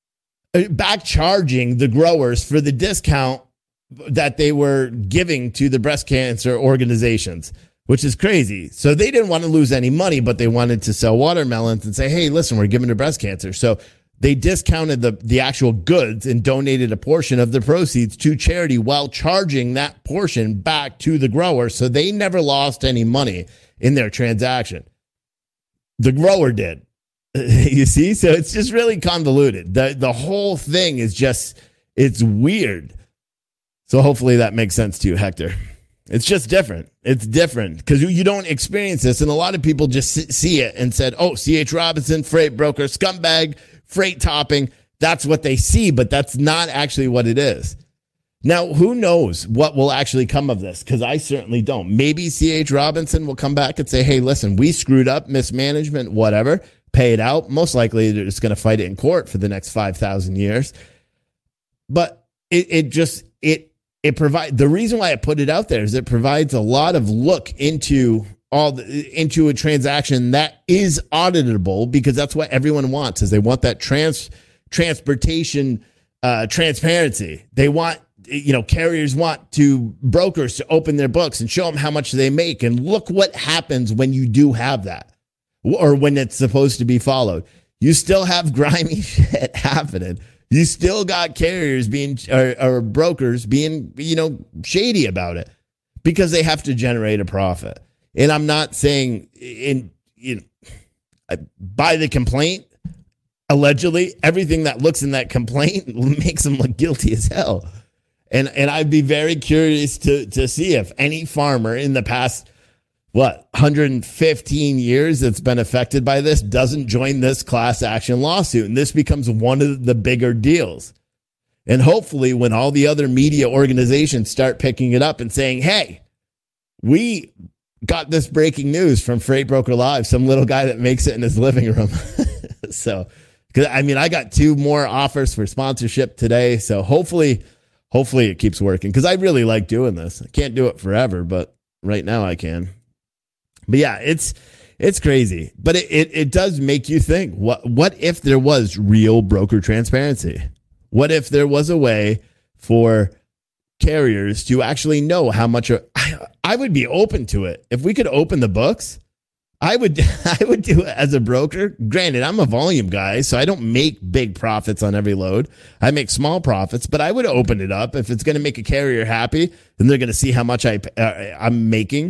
back charging the growers for the discount that they were giving to the breast cancer organizations, which is crazy. So they didn't want to lose any money, but they wanted to sell watermelons and say, hey, listen, we're giving to breast cancer. So they discounted the, the actual goods and donated a portion of the proceeds to charity while charging that portion back to the grower. So they never lost any money in their transaction. The grower did. You see? So it's just really convoluted. The the whole thing is just, it's weird. So hopefully that makes sense to you, Hector. It's just different. It's different because you don't experience this. And a lot of people just see it and said, oh, C H. Robinson, freight broker, scumbag, freight topping. That's what they see, but that's not actually what it is. Now, who knows what will actually come of this? Because I certainly don't. Maybe C H. Robinson will come back and say, hey, listen, we screwed up, mismanagement, whatever. Pay it out. Most likely they're just going to fight it in court for the next five thousand years. But it, it just, it, it provides, the reason why I put it out there is it provides a lot of look into all the, into a transaction that is auditable, because that's what everyone wants, is they want that trans transportation uh, transparency. They want, you know, carriers want to brokers to open their books and show them how much they make. And look what happens when you do have that. Or when it's supposed to be followed. You still have grimy shit happening. You still got carriers being, or, or brokers being, you know, shady about it because they have to generate a profit. And I'm not saying in, you know, by the complaint, allegedly, everything that looks in that complaint makes them look guilty as hell. And and I'd be very curious to to see if any farmer in the past, what, one hundred fifteen years that's been affected by this doesn't join this class action lawsuit. And this becomes one of the bigger deals. And hopefully when all the other media organizations start picking it up and saying, hey, we got this breaking news from Freight Broker Live, some little guy that makes it in his living room. So, because I mean, I got two more offers for sponsorship today. So hopefully, hopefully it keeps working, because I really like doing this. I can't do it forever, but right now I can. But yeah, it's it's crazy. But it, it, it does make you think, what what if there was real broker transparency? What if there was a way for carriers to actually know how much? Are, I, I would be open to it. If we could open the books, I would I would do it as a broker. Granted, I'm a volume guy, so I don't make big profits on every load. I make small profits, but I would open it up if it's going to make a carrier happy, then they're going to see how much I uh, I'm making.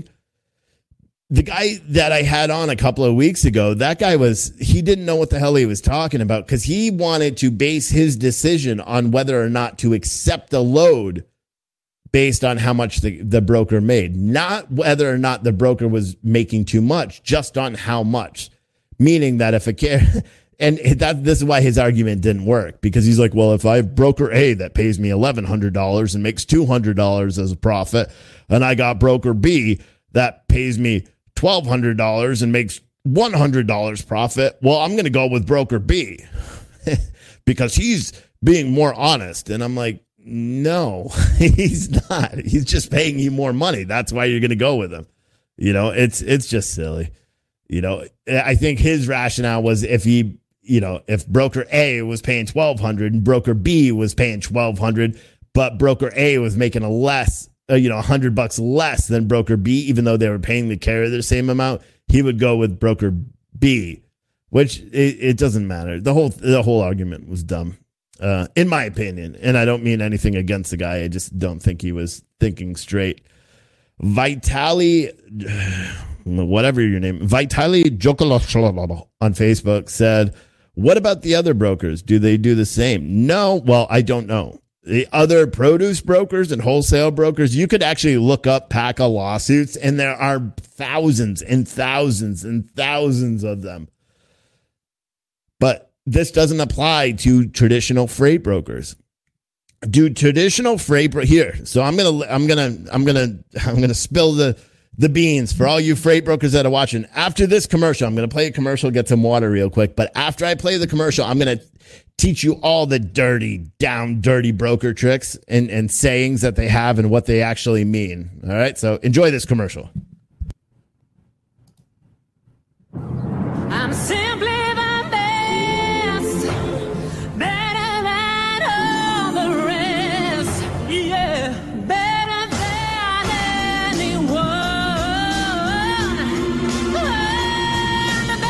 The guy that I had on a couple of weeks ago, that guy was, he didn't know what the hell he was talking about, because he wanted to base his decision on whether or not to accept the load based on how much the, the broker made, not whether or not the broker was making too much, just on how much. Meaning that if a car, and that this is why his argument didn't work, because he's like, well, if I have broker A that pays me eleven hundred dollars and makes two hundred dollars as a profit, and I got broker B that pays me twelve hundred dollars and makes one hundred dollars profit, well, I'm going to go with broker B because he's being more honest. And I'm like, no, he's not. He's just paying you more money. That's why you're going to go with him. You know, it's it's just silly. You know, I think his rationale was if he, you know, if broker A was paying twelve hundred and broker B was paying twelve hundred, but broker A was making a less, uh, you know, a hundred bucks less than broker B, even though they were paying the carrier the same amount, he would go with broker B, which it, it doesn't matter. The whole the whole argument was dumb. Uh, in my opinion, and I don't mean anything against the guy. I just don't think he was thinking straight. Vitali, whatever your name, Vitali Jokolov on Facebook said, what about the other brokers? Do they do the same? No. Well, I don't know. The other produce brokers and wholesale brokers, you could actually look up P A C A lawsuits, and there are thousands and thousands and thousands of them. But this doesn't apply to traditional freight brokers. Do traditional freight bro- here? So I'm gonna, I'm gonna, I'm gonna, I'm gonna spill the the beans for all you freight brokers that are watching. After this commercial, I'm gonna play a commercial, get some water real quick. But after I play the commercial, I'm gonna teach you all the dirty, down, dirty broker tricks and and sayings that they have and what they actually mean. All right, so enjoy this commercial. I'm simply the best, better than all the rest. Yeah, better than anyone. I'm the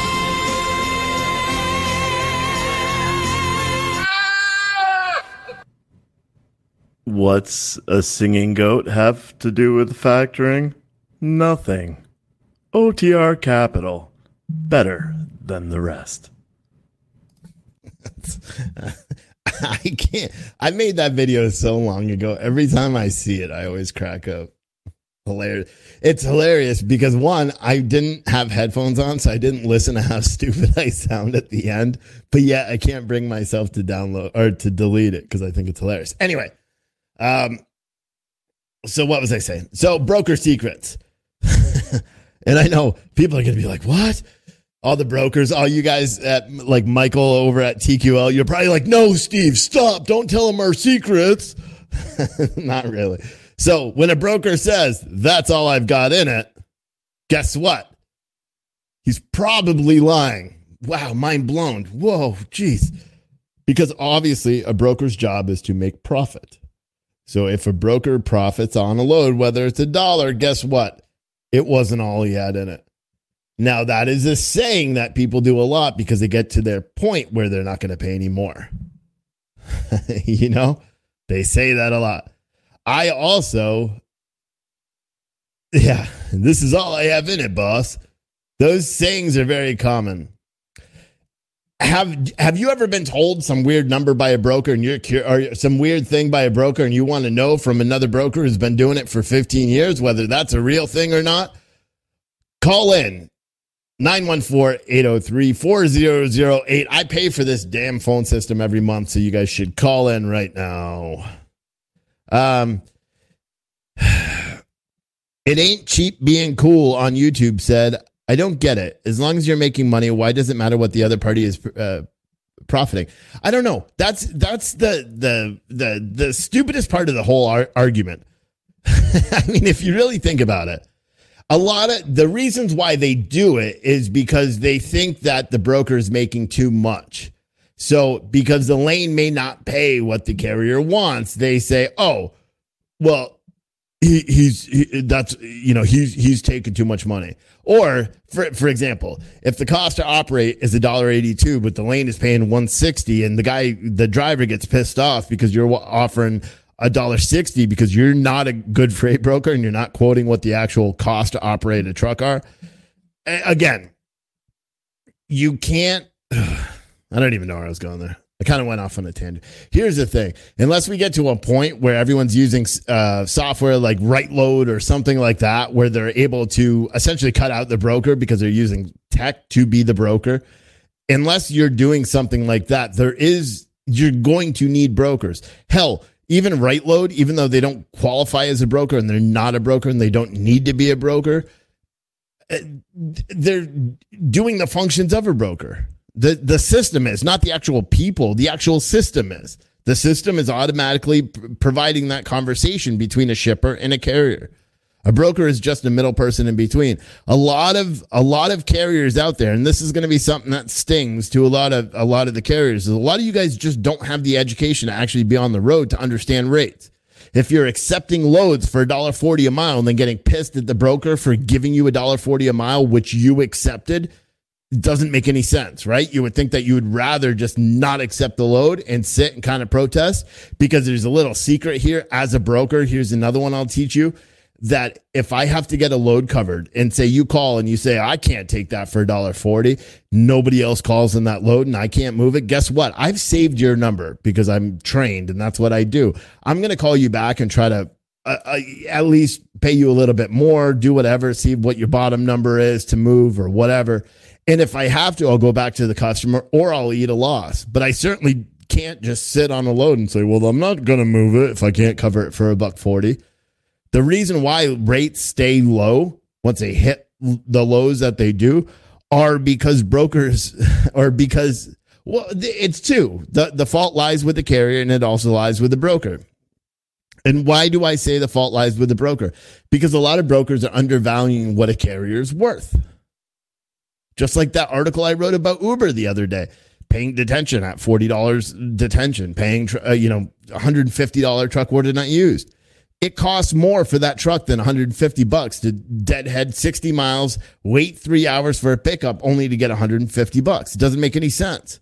best. What's a singing goat have to do with factoring? Nothing. O T R Capital. Better than the rest. I can't. I made that video so long ago. Every time I see it, I always crack up. Hilarious. It's hilarious because, one, I didn't have headphones on, so I didn't listen to how stupid I sound at the end. But yet I can't bring myself to download or to delete it because I think it's hilarious. Anyway, um, so what was I saying? So broker secrets. And I know people are going to be like, what? All the brokers, all you guys at like Michael over at T Q L, you're probably like, no, Steve, stop. Don't tell them our secrets. Not really. So when a broker says, that's all I've got in it, guess what? He's probably lying. Wow, mind blown. Whoa, geez. Because obviously a broker's job is to make profit. So if a broker profits on a load, whether it's a dollar, guess what? It wasn't all he had in it. Now, that is a saying that people do a lot because they get to their point where they're not going to pay any more. You know, they say that a lot. I also, yeah, this is all I have in it, boss. Those sayings are very common. Have Have you ever been told some weird number by a broker and you're cur- or some weird thing by a broker and you want to know from another broker who's been doing it for fifteen years whether that's a real thing or not? Call in nine one four, eight oh three, four oh oh eight. I pay for this damn phone system every month, so you guys should call in right now. Um, it ain't cheap being cool on YouTube said, I don't get it. As long as you're making money, why does it matter what the other party is uh, profiting? I don't know. That's that's the the the the stupidest part of the whole ar- argument. I mean, if you really think about it, a lot of the reasons why they do it is because they think that the broker is making too much. So because the lane may not pay what the carrier wants, they say, oh, well, he, he's he, that's, you know, he's he's taking too much money. Or, for for example, if the cost to operate is one dollar eighty-two, but the lane is paying one sixty, and the guy, the driver gets pissed off because you're offering one dollar sixty because you're not a good freight broker and you're not quoting what the actual cost to operate a truck are. Again, you can't, I don't even know where I was going there. I kind of went off on a tangent. Here's the thing. Unless we get to a point where everyone's using uh, software like Right Load or something like that, where they're able to essentially cut out the broker because they're using tech to be the broker, unless you're doing something like that, there is, you're going to need brokers. Hell, even Right Load, even though they don't qualify as a broker and they're not a broker and they don't need to be a broker, they're doing the functions of a broker. The the system is, not the actual people. The actual system is. The system is automatically p- providing that conversation between a shipper and a carrier. A broker is just a middle person in between. A lot of a lot of carriers out there, and this is going to be something that stings to a lot of a lot of the carriers. A lot of you guys just don't have the education to actually be on the road to understand rates. If you're accepting loads for one dollar forty a mile and then getting pissed at the broker for giving you one dollar forty a mile, which you accepted, it doesn't make any sense, right? You would think that you would rather just not accept the load and sit and kind of protest, because there's a little secret here as a broker. Here's another one I'll teach you, that if I have to get a load covered and say you call and you say, I can't take that for one dollar forty, nobody else calls in that load and I can't move it. Guess what? I've saved your number because I'm trained and that's what I do. I'm going to call you back and try to uh, uh, at least pay you a little bit more, do whatever, see what your bottom number is to move or whatever. And if I have to, I'll go back to the customer or I'll eat a loss. But I certainly can't just sit on a load and say, well, I'm not going to move it if I can't cover it for a buck forty. The reason why rates stay low once they hit the lows that they do are because brokers, or because, well, it's two. The, the fault lies with the carrier and it also lies with the broker. And why do I say the fault lies with the broker? Because a lot of brokers are undervaluing what a carrier is worth. Just like that article I wrote about Uber the other day, paying detention at forty dollars detention, paying, uh, you know, one hundred fifty dollars truck order not used. It costs more for that truck than one hundred fifty bucks to deadhead sixty miles, wait three hours for a pickup only to get one hundred fifty bucks. It doesn't make any sense.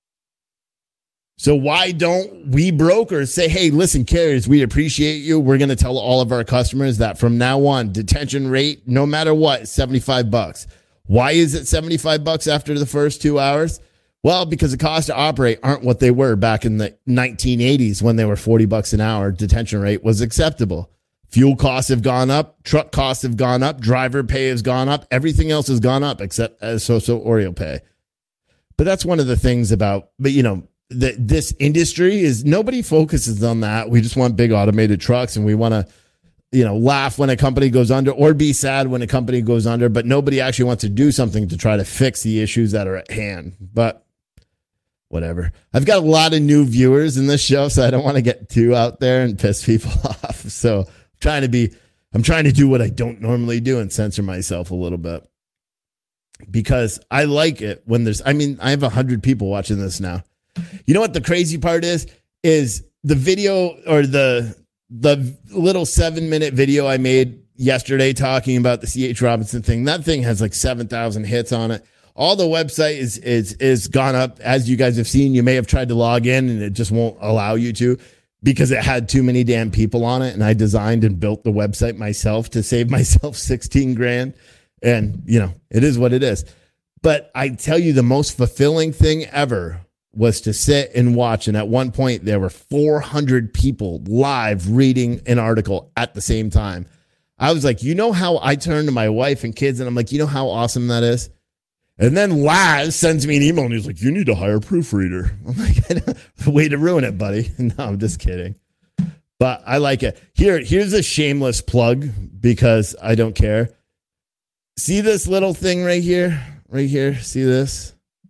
So why don't we brokers say, hey, listen, carriers, we appreciate you. We're going to tell all of our customers that from now on, detention rate, no matter what, seventy-five bucks. Why is it seventy-five bucks after the first two hours? Well, because the cost to operate aren't what they were back in the nineteen eighties when they were forty bucks an hour. Detention rate was acceptable. Fuel costs have gone up. Truck costs have gone up. Driver pay has gone up. Everything else has gone up except as social Oreo pay. But that's one of the things about, but you know, the, this industry is nobody focuses on that. We just want big automated trucks and we want to, you know, laugh when a company goes under or be sad when a company goes under, but nobody actually wants to do something to try to fix the issues that are at hand. But whatever. I've got a lot of new viewers in this show, so I don't want to get too out there and piss people off. So I'm trying to be, I'm trying to do what I don't normally do and censor myself a little bit, because I like it when there's, I mean, I have a hundred people watching this now. You know what the crazy part is, is the video or the, the little seven minute video I made yesterday talking about the C H Robinson thing. That thing has like seven thousand hits on it. All the website is, is, is gone up. As you guys have seen, you may have tried to log in and it just won't allow you to because it had too many damn people on it. And I designed and built the website myself to save myself sixteen grand. And you know, it is what it is. But I tell you, the most fulfilling thing ever was to sit and watch. And at one point there were four hundred people live reading an article at the same time. I was like, you know how I turn to my wife and kids and I'm like, you know how awesome that is? And then Laz sends me an email and he's like, you need to hire a proofreader. I'm like, way to ruin it, buddy. No, I'm just kidding. But I like it. Here, here's a shameless plug because I don't care. See this little thing right here? Right here. See this?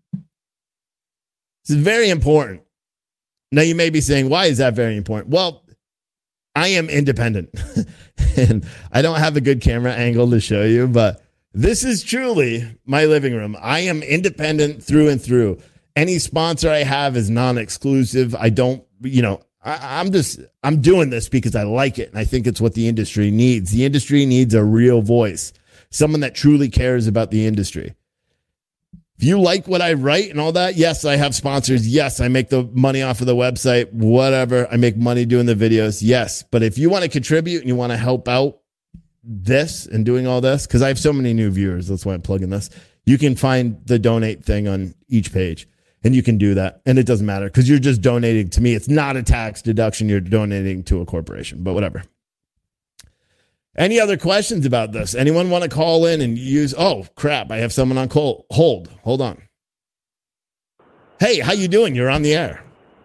This is very important. Now you may be saying, why is that very important? Well, I am independent and I don't have a good camera angle to show you, but this is truly my living room. I am independent through and through. Any sponsor I have is non-exclusive. I don't, you know, I, I'm just, I'm doing this because I like it. And I think it's what the industry needs. The industry needs a real voice, someone that truly cares about the industry. If you like what I write and all that, yes, I have sponsors. Yes, I make the money off of the website, whatever. I make money doing the videos. Yes. But if you want to contribute and you want to help out this and doing all this, because I have so many new viewers, that's why I'm plugging this. You can find the donate thing on each page. And you can do that. And it doesn't matter because you're just donating to me. It's not a tax deduction. You're donating to a corporation, but whatever. Any other questions about this? Anyone want to call in and use? Oh, crap. I have someone on call. Hold. Hold on. Hey, how you doing? You're on the air.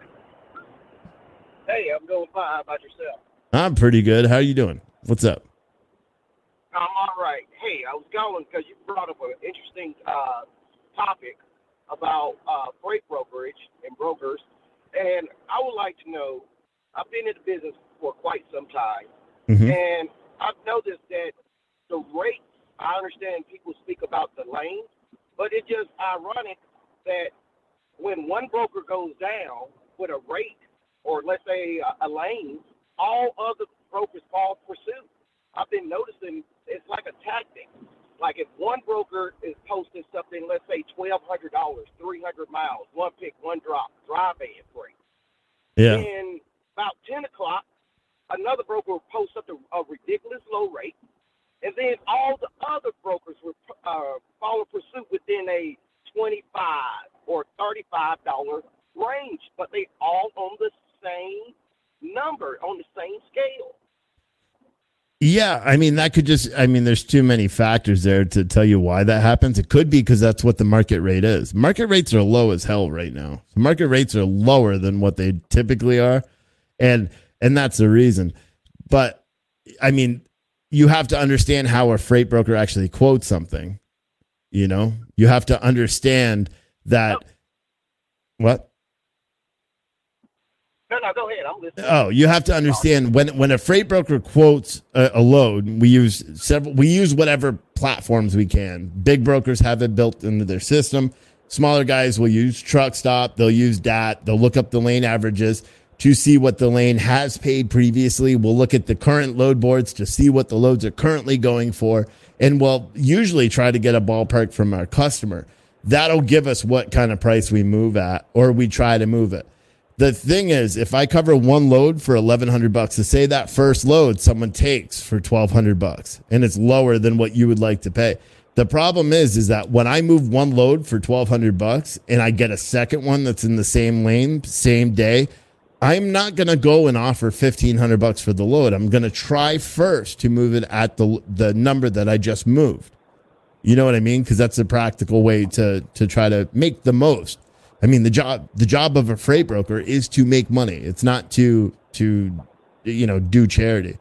Hey, I'm going fine. How about yourself? I'm pretty good. How are you doing? What's up? I'm all right. Hey, I was calling because you brought up an interesting uh, topic about uh, freight brokerage and brokers. And I would like to know, I've been in the business for quite some time. Mm-hmm. And I've noticed that the rates, I understand people speak about the lane, but it's just ironic that when one broker goes down with a rate or let's say a, a lane, all other brokers fall pursuit. I've been noticing it's like a tactic. Like if one broker is posting something, let's say twelve hundred dollars, three hundred miles, one pick, one drop, dry van freight. Yeah. And about ten o'clock, another broker will post up a, a ridiculous low rate. And then all the other brokers will uh, follow pursuit within a twenty-five or thirty-five dollars range. But they all on the same number, on the same scale. Yeah, I mean, that could just, I mean, there's too many factors there to tell you why that happens. It could be because that's what the market rate is. Market rates are low as hell right now. Market rates are lower than what they typically are. And, and that's the reason. But, I mean, you have to understand how a freight broker actually quotes something. You know, you have to understand that. Oh. What? No, no, go ahead. I'm listening. Oh, you have to understand when when a freight broker quotes a, a load, we use several. We use whatever platforms we can. Big brokers have it built into their system. Smaller guys will use Truck Stop. They'll use D A T. They'll look up the lane averages to see what the lane has paid previously. We'll look at the current load boards to see what the loads are currently going for, and we'll usually try to get a ballpark from our customer. That'll give us what kind of price we move at, or we try to move it. The thing is, if I cover one load for eleven hundred bucks, to say that first load someone takes for twelve hundred bucks, and it's lower than what you would like to pay. The problem is, is that when I move one load for twelve hundred bucks and I get a second one that's in the same lane, same day, I'm not going to go and offer fifteen hundred bucks for the load. I'm going to try first to move it at the the number that I just moved. You know what I mean? Because that's a practical way to to try to make the most. I mean, the job the job of a freight broker is to make money. It's not to to you know do charity.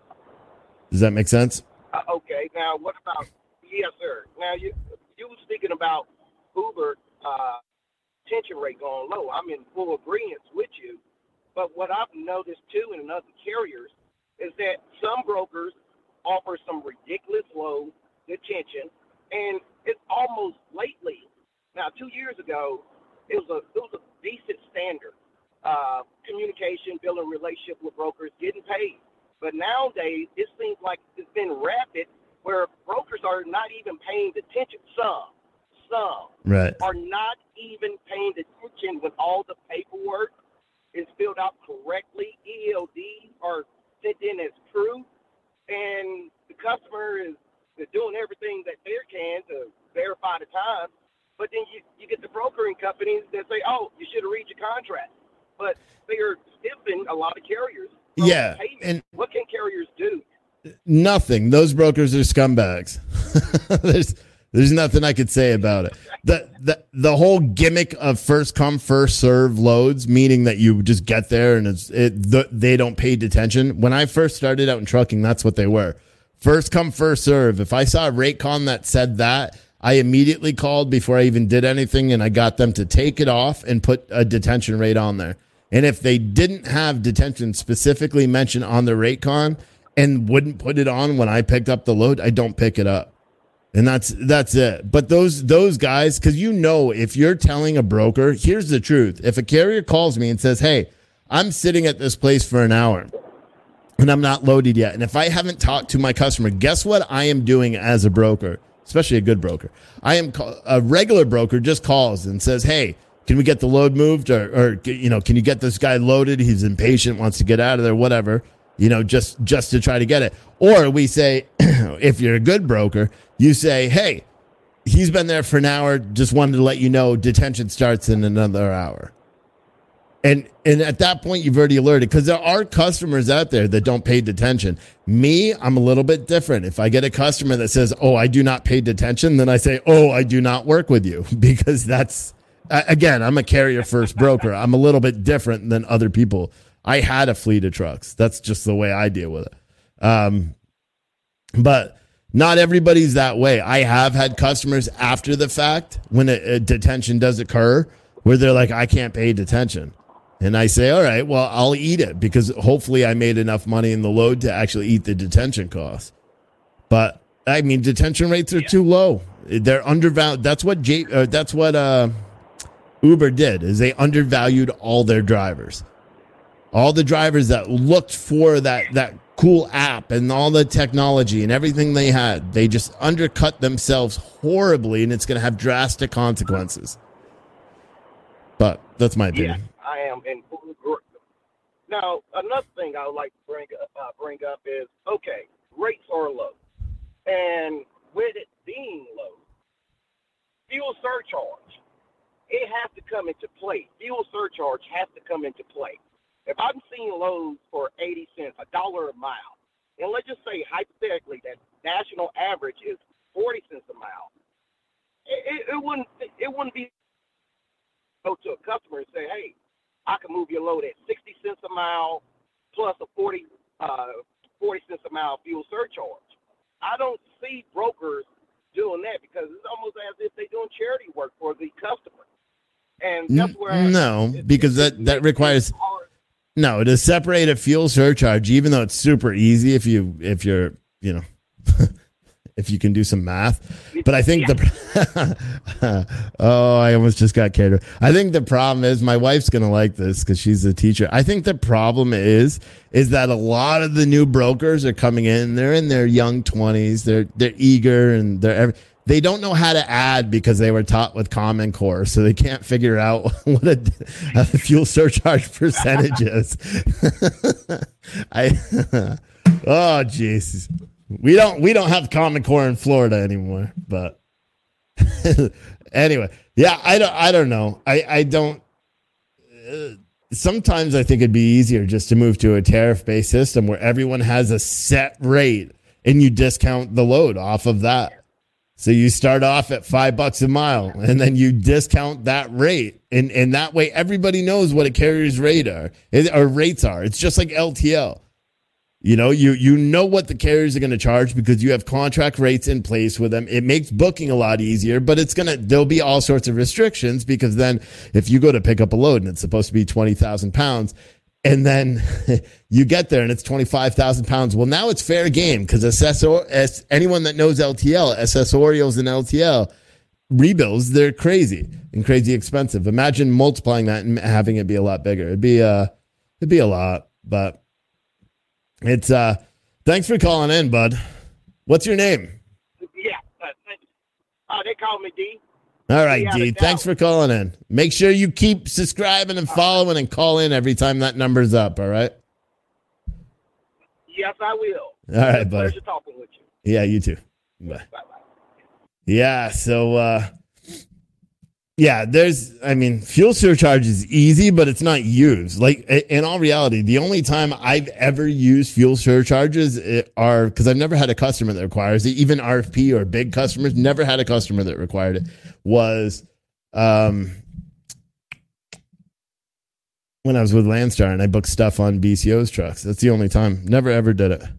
Does that make sense? Uh, okay. Now, what about yes, sir? Now you you were speaking about Uber uh, retention rate going low. I'm in full agreement with you. But what I've noticed too in other carriers is that some brokers offer some ridiculous low detention, and it's almost lately. Now, two years ago. It was a it was a decent standard uh, communication, building relationship with brokers, getting paid. But nowadays, it seems like it's been rapid where brokers are not even paying attention. Some, some right. are not even paying attention when all the paperwork is filled out correctly. E L Ds are sent in as proof, and the customer is doing everything that they can to verify the time. But then you, you get the brokering companies that say, oh, you should have read your contract. But they are stiffing a lot of carriers. Yeah. And what can carriers do? Nothing. Those brokers are scumbags. there's there's nothing I could say about it. The, the the whole gimmick of first come, first serve loads, meaning that you just get there and it's it the, they don't pay attention. When I first started out in trucking, that's what they were. First come, first serve. If I saw a rate con that said that, I immediately called before I even did anything, and I got them to take it off and put a detention rate on there. And if they didn't have detention specifically mentioned on the rate con and wouldn't put it on when I picked up the load, I don't pick it up. And that's that's it. But those those guys, because you know, if you're telling a broker, here's the truth. If a carrier calls me and says, hey, I'm sitting at this place for an hour and I'm not loaded yet, and if I haven't talked to my customer, guess what I am doing as a broker? Especially a good broker. I am a regular broker just calls and says, hey, can we get the load moved? Or, or, you know, can you get this guy loaded? He's impatient, wants to get out of there, whatever, you know, just, just to try to get it. Or we say, if you're a good broker, you say, hey, he's been there for an hour. Just wanted to let you know detention starts in another hour. And and at that point, you've already alerted, because there are customers out there that don't pay detention. Me, I'm a little bit different. If I get a customer that says, oh, I do not pay detention, then I say, oh, I do not work with you, because that's, again, I'm a carrier first broker. I'm a little bit different than other people. I had a fleet of trucks. That's just the way I deal with it. Um, but not everybody's that way. I have had customers after the fact, when a, a detention does occur, where they're like, I can't pay detention. And I say, all right, well, I'll eat it, because hopefully I made enough money in the load to actually eat the detention costs. But I mean, detention rates are yeah. too low. They're undervalued. That's what J, uh, that's what uh, Uber did, is they undervalued all their drivers. All the drivers that looked for that, that cool app and all the technology and everything they had, they just undercut themselves horribly, and it's going to have drastic consequences. But that's my opinion. Yeah. I am in full agreement. Now, another thing I would like to bring up, uh, bring up is, okay, rates are low. And with it being low, fuel surcharge, it has to come into play. Fuel surcharge has to come into play. If I'm seeing loads for eighty cents, a dollar a mile, and let's just say hypothetically that national average is forty cents a mile, it, it, it wouldn't it wouldn't be go to a customer and say, hey, I can move your load at sixty cents a mile plus a forty, uh, forty cents a mile fuel surcharge. I don't see brokers doing that, because it's almost as if they're doing charity work for the customer. And that's where no, I, because that, that requires no to separate a fuel surcharge, even though it's super easy if you if you're you know if you can do some math. But I think yeah. the oh, I almost just got carried away. I think the problem is, my wife's gonna like this because she's a teacher. I think the problem is is that a lot of the new brokers are coming in. They're in their young twenties. They're they're eager, and they're every, they don't know how to add, because they were taught with Common Core, so they can't figure out what a, a fuel surcharge percentage is. I oh jeez. We don't we don't have Common Core in Florida anymore, but anyway, yeah, I don't I don't know. I I don't. Uh, sometimes I think it'd be easier just to move to a tariff-based system where everyone has a set rate and you discount the load off of that. So you start off at five bucks a mile, and then you discount that rate, and and that way everybody knows what a carrier's rate are or rates are. It's just like L T L. You know, you you know what the carriers are going to charge because you have contract rates in place with them. It makes booking a lot easier, but it's going to, there'll be all sorts of restrictions, because then if you go to pick up a load and it's supposed to be twenty thousand pounds, and then you get there and it's twenty-five thousand pounds, well, now it's fair game, because assessor, as anyone that knows L T L, accessorials and L T L rebuilds, they're crazy and crazy expensive. Imagine multiplying that and having it be a lot bigger. It'd be, uh, it'd be a lot, but it's, uh, thanks for calling in, bud. What's your name? Yeah. Uh, uh, they call me D. All right, D. Thanks for calling in. Make sure you keep subscribing and following and call in every time that number's up, all right? Yes, I will. All right, buddy. Pleasure talking with you. Yeah, you too. Bye. Bye-bye. Yeah, so, uh, yeah, there's, I mean, fuel surcharge is easy, but it's not used. Like, in all reality, the only time I've ever used fuel surcharges are, because I've never had a customer that requires it, even R F P or big customers, never had a customer that required it, was um, when I was with Landstar and I booked stuff on B C O's trucks. That's the only time. Never, ever did it.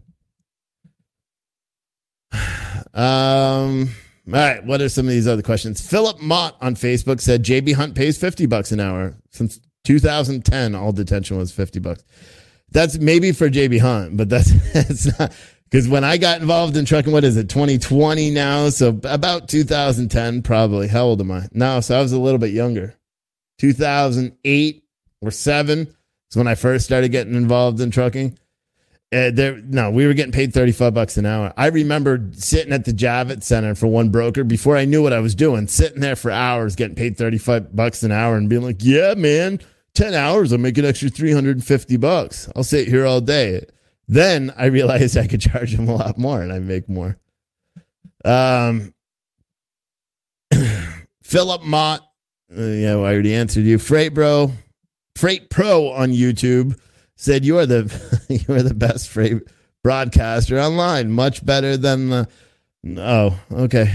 Um... All right, what are some of these other questions? Philip Mott on Facebook said J B Hunt pays fifty bucks an hour. Since two thousand ten, all detention was fifty bucks. That's maybe for J B Hunt, but that's, that's not, because when I got involved in trucking, what is it, twenty twenty now? So about two thousand ten, probably. How old am I? No, so I was a little bit younger. two thousand eight or seven is when I first started getting involved in trucking. Uh, there, no, we were getting paid thirty-five bucks an hour. I remember sitting at the Javits Center for one broker before I knew what I was doing, sitting there for hours, getting paid thirty-five bucks an hour and being like, yeah, man, ten hours, I'll make an extra three hundred fifty bucks. I'll sit here all day. Then I realized I could charge them a lot more and I make more. Um, Philip Mott. Uh, yeah, well, I already answered you. Freight Bro, Freight Pro on YouTube said you are the you are the best freight broadcaster online. Much better than the. Oh, okay.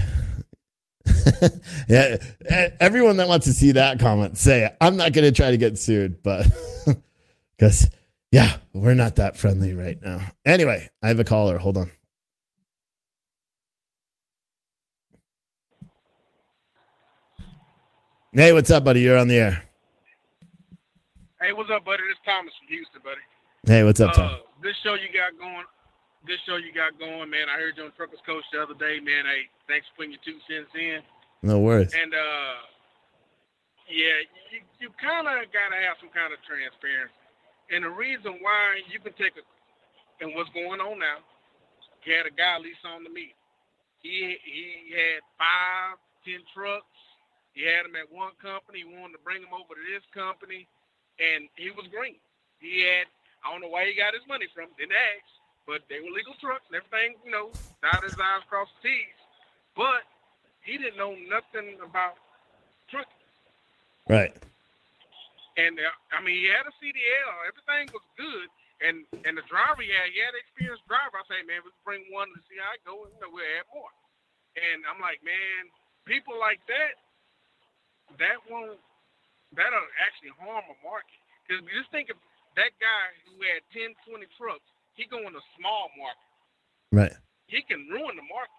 Yeah, everyone that wants to see that comment, say it. I'm not going to try to get sued, but because yeah, we're not that friendly right now. Anyway, I have a caller. Hold on. Hey, what's up, buddy? You're on the air. Hey, what's up, buddy? This is Thomas from Houston, buddy. Hey, what's up, Tom? Uh, this show you got going, this show you got going, man. I heard you on Truckers Coach the other day, man. Hey, thanks for putting your two cents in. No worries. And uh, yeah, you you kind of gotta have some kind of transparency. And the reason why you can take a and what's going on now, you had a guy lease on the meet. He he had five, ten trucks. He had them at one company. He wanted to bring them over to this company, and he was green. He had, I don't know where he got his money from, didn't ask, but they were legal trucks and everything, you know, dot his I's, cross his T's. But he didn't know nothing about trucking. Right. And, uh, I mean, he had a C D L. Everything was good. And and the driver he had, he had an experienced driver. I say, man, we can bring one to see how it goes, and, you know, we'll add more. And I'm like, man, people like that, that won't, that'll actually harm a market. Because just think of that guy who had ten, twenty trucks, he go in a small market. Right. He can ruin the market.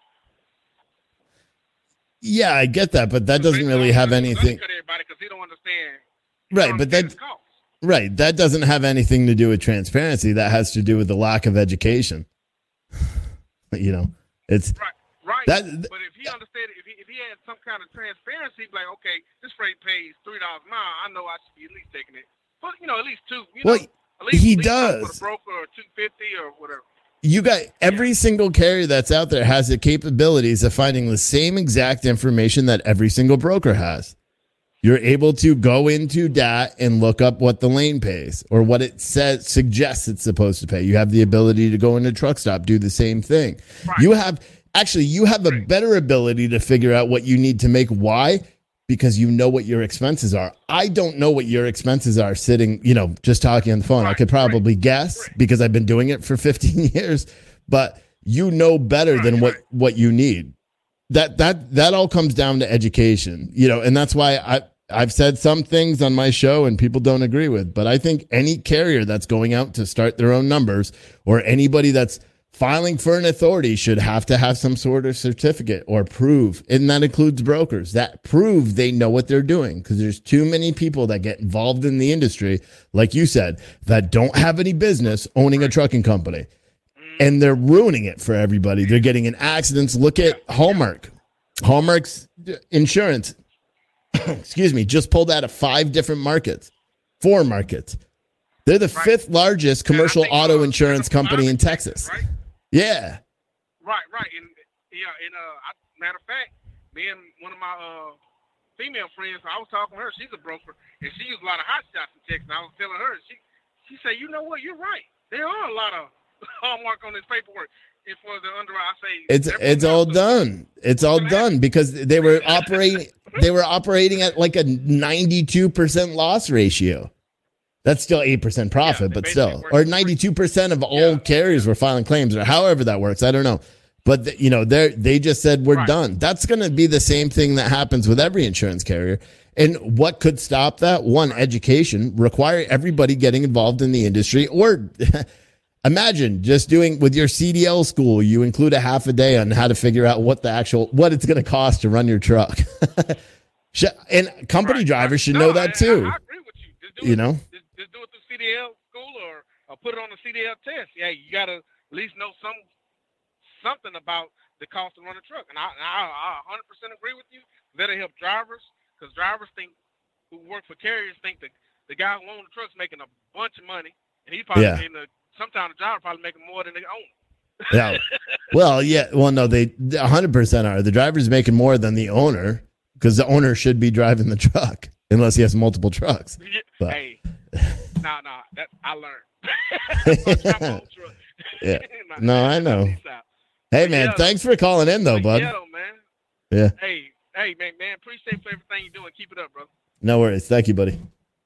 Yeah, I get that, but that doesn't really have anything. Cut everybody because he don't understand. he Right, don't but understand that his costs. right, that doesn't have anything to do with transparency. That has to do with the lack of education. You know, it's Right, right. that. But if he understood, if he if he had some kind of transparency, he'd be like, okay, this freight pays three dollars a mile. I know I should be at least taking it. But you know, at least two. You Well, know, at least, he at least something does. for the broker or two fifty or whatever. You got every single carrier that's out there has the capabilities of finding the same exact information that every single broker has. You're able to go into D A T and look up what the lane pays or what it says suggests it's supposed to pay. You have the ability to go into Truck Stop, do the same thing. Right. You have actually you have a better ability to figure out what you need to make. Why? Because you know what your expenses are. I don't know what your expenses are sitting, you know, just talking on the phone. I Right, could probably right, guess right. because I've been doing it for fifteen years, but you know better Right, than what, right. what you need. That, that, that all comes down to education, you know, and that's why I, I've said some things on my show and people don't agree with, but I think any carrier that's going out to start their own numbers or anybody that's filing for an authority should have to have some sort of certificate or prove, and that includes brokers that prove they know what they're doing. Because there's too many people that get involved in the industry, like you said, that don't have any business owning a trucking company, and they're ruining it for everybody. They're getting in accidents. Look at Hallmark. Hallmark's insurance, excuse me, just pulled out of five different markets, four markets. They're the Right. fifth largest commercial And I think, auto uh, insurance they're company in from Texas. Right. Yeah. Right, right, and yeah, and uh, I, matter of fact, me and one of my uh female friends, I was talking to her. She's a broker, and she used a lot of hot shots in Texas. And I was telling her, she she said, you know what, you're right. There are a lot of hallmark on this paperwork. And for the underwriter, I say It's it's all done. It's all done because they were operating they were operating at like a ninety-two percent loss ratio. That's still eight percent profit, they but basically still. work- Or ninety-two percent of all Yeah. carriers were filing claims or however that works. I don't know. But th- you know, they they just said we're Right. done. That's going to be the same thing that happens with every insurance carrier. And what could stop that? One, education, require everybody getting involved in the industry, or imagine just doing with your C D L school, you include a half a day on how to figure out what the actual, what it's going to cost to run your truck. Sh- and company Right, drivers right. should No, know that I- too. I, I agree with you. Just do You it, know? just, just do it through C D L school or, or put it on the C D L test. Yeah, you got to at least know some something about the cost to run a truck. And I, I, I one hundred percent agree with you. That'll help drivers because drivers think who work for carriers think that the guy who owns the truck's making a bunch of money, and he probably Yeah. making a, sometimes the driver probably making more than the owner. Yeah. Well, yeah. Well, no, they one hundred percent are. The driver's making more than the owner because the owner should be driving the truck unless he has multiple trucks. Yeah, But- hey, nah, nah, that I learned. That's my own truck. Yeah. My- No, I know. Peace out. Hey, man, Yeah. thanks for calling in, though, But bud. yeah, though, man. Yeah. Hey, Hey, man, man, appreciate for everything you're doing. Keep it up, bro. No worries. Thank you, buddy.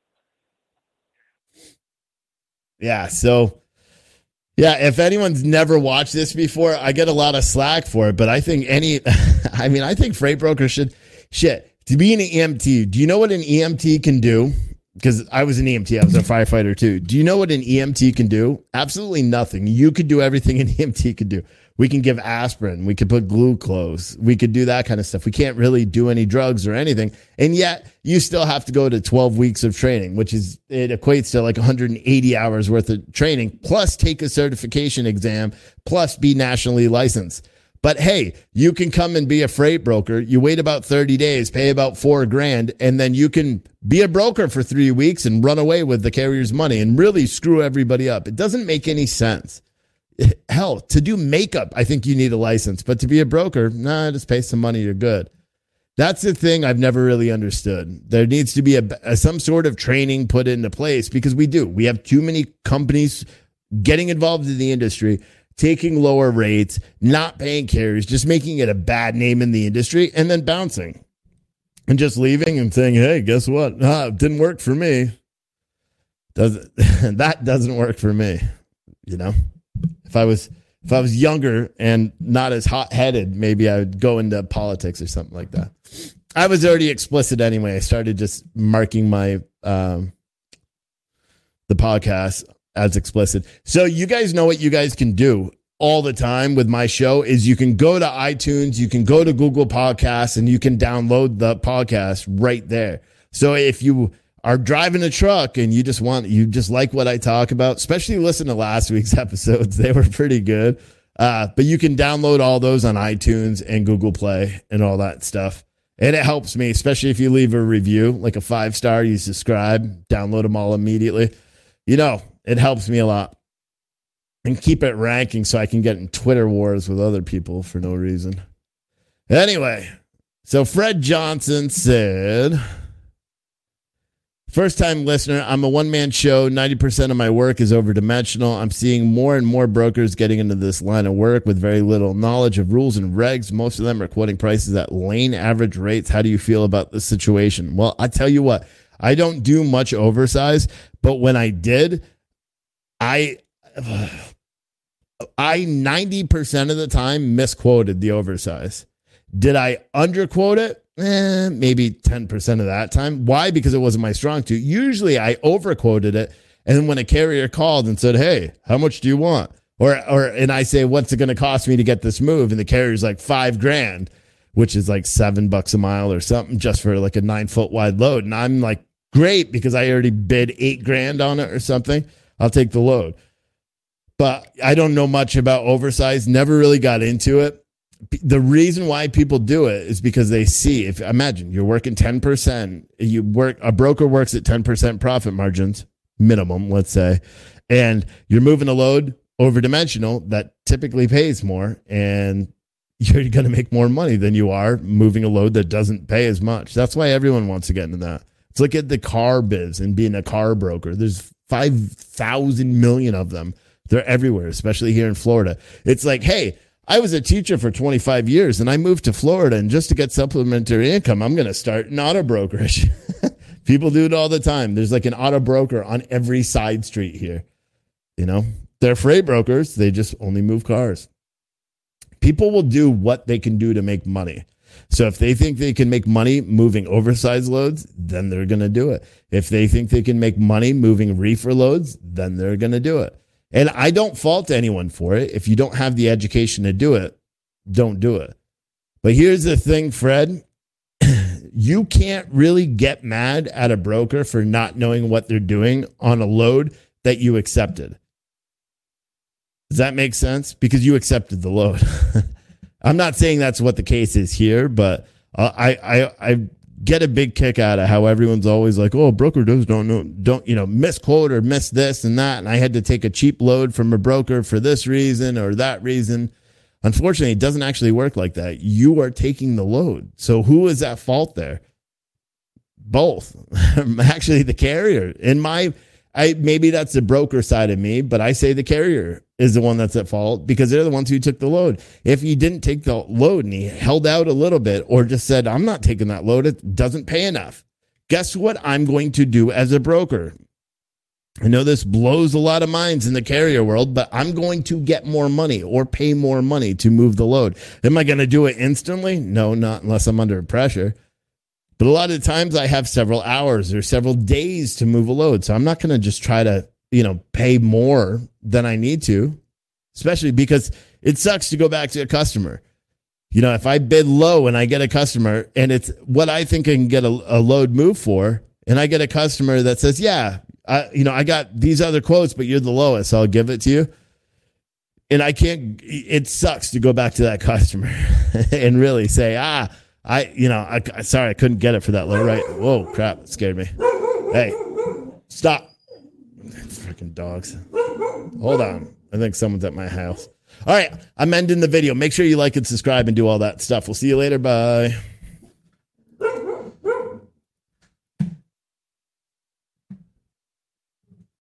Yeah, so, yeah, if anyone's never watched this before, I get a lot of slack for it, but I think any, I mean, I think freight brokers should, shit, to be an E M T, do you know what an E M T can do? Because I was an E M T, I was a firefighter too. Do you know what an E M T can do? Absolutely nothing. You could do everything an E M T could do. We can give aspirin. We could put glucose. We could do that kind of stuff. We can't really do any drugs or anything. And yet you still have to go to twelve weeks of training, which is, it equates to like one hundred eighty hours worth of training, plus take a certification exam, plus be nationally licensed. But hey, you can come and be a freight broker. You wait about thirty days, pay about four grand, and then you can be a broker for three weeks and run away with the carrier's money and really screw everybody up. It doesn't make any sense. Hell, to do makeup, I think you need a license. But to be a broker, nah, just pay some money, you're good. That's the thing I've never really understood. There needs to be a, a some sort of training put into place, because we do. We have too many companies getting involved in the industry, taking lower rates, not paying carriers, just making it a bad name in the industry, and then bouncing and just leaving and saying, hey, guess what? Ah, it didn't work for me. Doesn't that doesn't work for me, you know? If I was if I was younger and not as hot-headed, maybe I would go into politics or something like that. I was already explicit anyway. I started just marking my um, the podcast as explicit. So you guys know what you guys can do all the time with my show is you can go to iTunes, you can go to Google Podcasts, and you can download the podcast right there. So if you are driving a truck and you just want, you just like what I talk about, especially listen to last week's episodes. They were pretty good. Uh, but you can download all those on iTunes and Google Play and all that stuff. And it helps me, especially if you leave a review, like a five star, you subscribe, download them all immediately. You know, it helps me a lot. And keep it ranking so I can get in Twitter wars with other people for no reason. Anyway, so Fred Johnson said, first time listener, I'm a one-man show. ninety percent of my work is overdimensional. I'm seeing more and more brokers getting into this line of work with very little knowledge of rules and regs. Most of them are quoting prices at lane average rates. How do you feel about this situation? Well, I tell you what, I don't do much oversize, but when I did, I... Uh, I ninety percent of the time misquoted the oversize. Did I underquote it? Eh, maybe ten percent of that time. Why? Because it wasn't my strong suit. Usually I overquoted it. And then when a carrier called and said, hey, how much do you want? Or, or, and I say, what's it going to cost me to get this move? And the carrier's like five grand, which is like seven bucks a mile or something just for like a nine foot wide load. And I'm like, great, because I already bid eight grand on it or something. I'll take the load. But I don't know much about oversized, never really got into it. The reason why people do it is because they see, if imagine you're working ten percent, you work, a broker works at ten percent profit margins, minimum, let's say, and you're moving a load over dimensional that typically pays more, and you're going to make more money than you are moving a load that doesn't pay as much. That's why everyone wants to get into that. Let's look at the car biz and being a car broker. There's five thousand million of them. They're everywhere, especially here in Florida. It's like, hey, I was a teacher for twenty-five years and I moved to Florida, and just to get supplementary income, I'm going to start an auto brokerage. People do it all the time. There's like an auto broker on every side street here. You know, they're freight brokers. They just only move cars. People will do what they can do to make money. So if they think they can make money moving oversized loads, then they're going to do it. If they think they can make money moving reefer loads, then they're going to do it. And I don't fault anyone for it. If you don't have the education to do it, don't do it. But here's the thing, Fred. You can't really get mad at a broker for not knowing what they're doing on a load that you accepted. Does that make sense? Because you accepted the load. I'm not saying that's what the case is here, but uh, I, I, I get a big kick out of how everyone's always like, oh, broker does don't know, don't, you know, misquote or miss this and that. And I had to take a cheap load from a broker for this reason or that reason. Unfortunately, it doesn't actually work like that. You are taking the load. So who is at fault there? Both. Actually, the carrier. In my, I maybe that's the broker side of me, but I say the carrier is the one that's at fault because they're the ones who took the load. If he didn't take the load and he held out a little bit or just said, I'm not taking that load, it doesn't pay enough. Guess what I'm going to do as a broker? I know this blows a lot of minds in the carrier world, but I'm going to get more money or pay more money to move the load. Am I going to do it instantly? No, not unless I'm under pressure. But a lot of times I have several hours or several days to move a load. So I'm not going to just try to, you know, pay more than I need to, especially because it sucks to go back to a customer. You know, if I bid low and I get a customer and it's what I think I can get a, a load move for, and I get a customer that says, yeah, I, you know, I got these other quotes, but you're the lowest, so I'll give it to you. And I can't, it sucks to go back to that customer and really say, ah, I, you know, I, I sorry, I couldn't get it for that low, right? Whoa, crap, it scared me. Hey, stop. Freaking dogs. Hold on. I think someone's at my house. All right, I'm ending the video. Make sure you like and subscribe and do all that stuff. We'll see you later. Bye.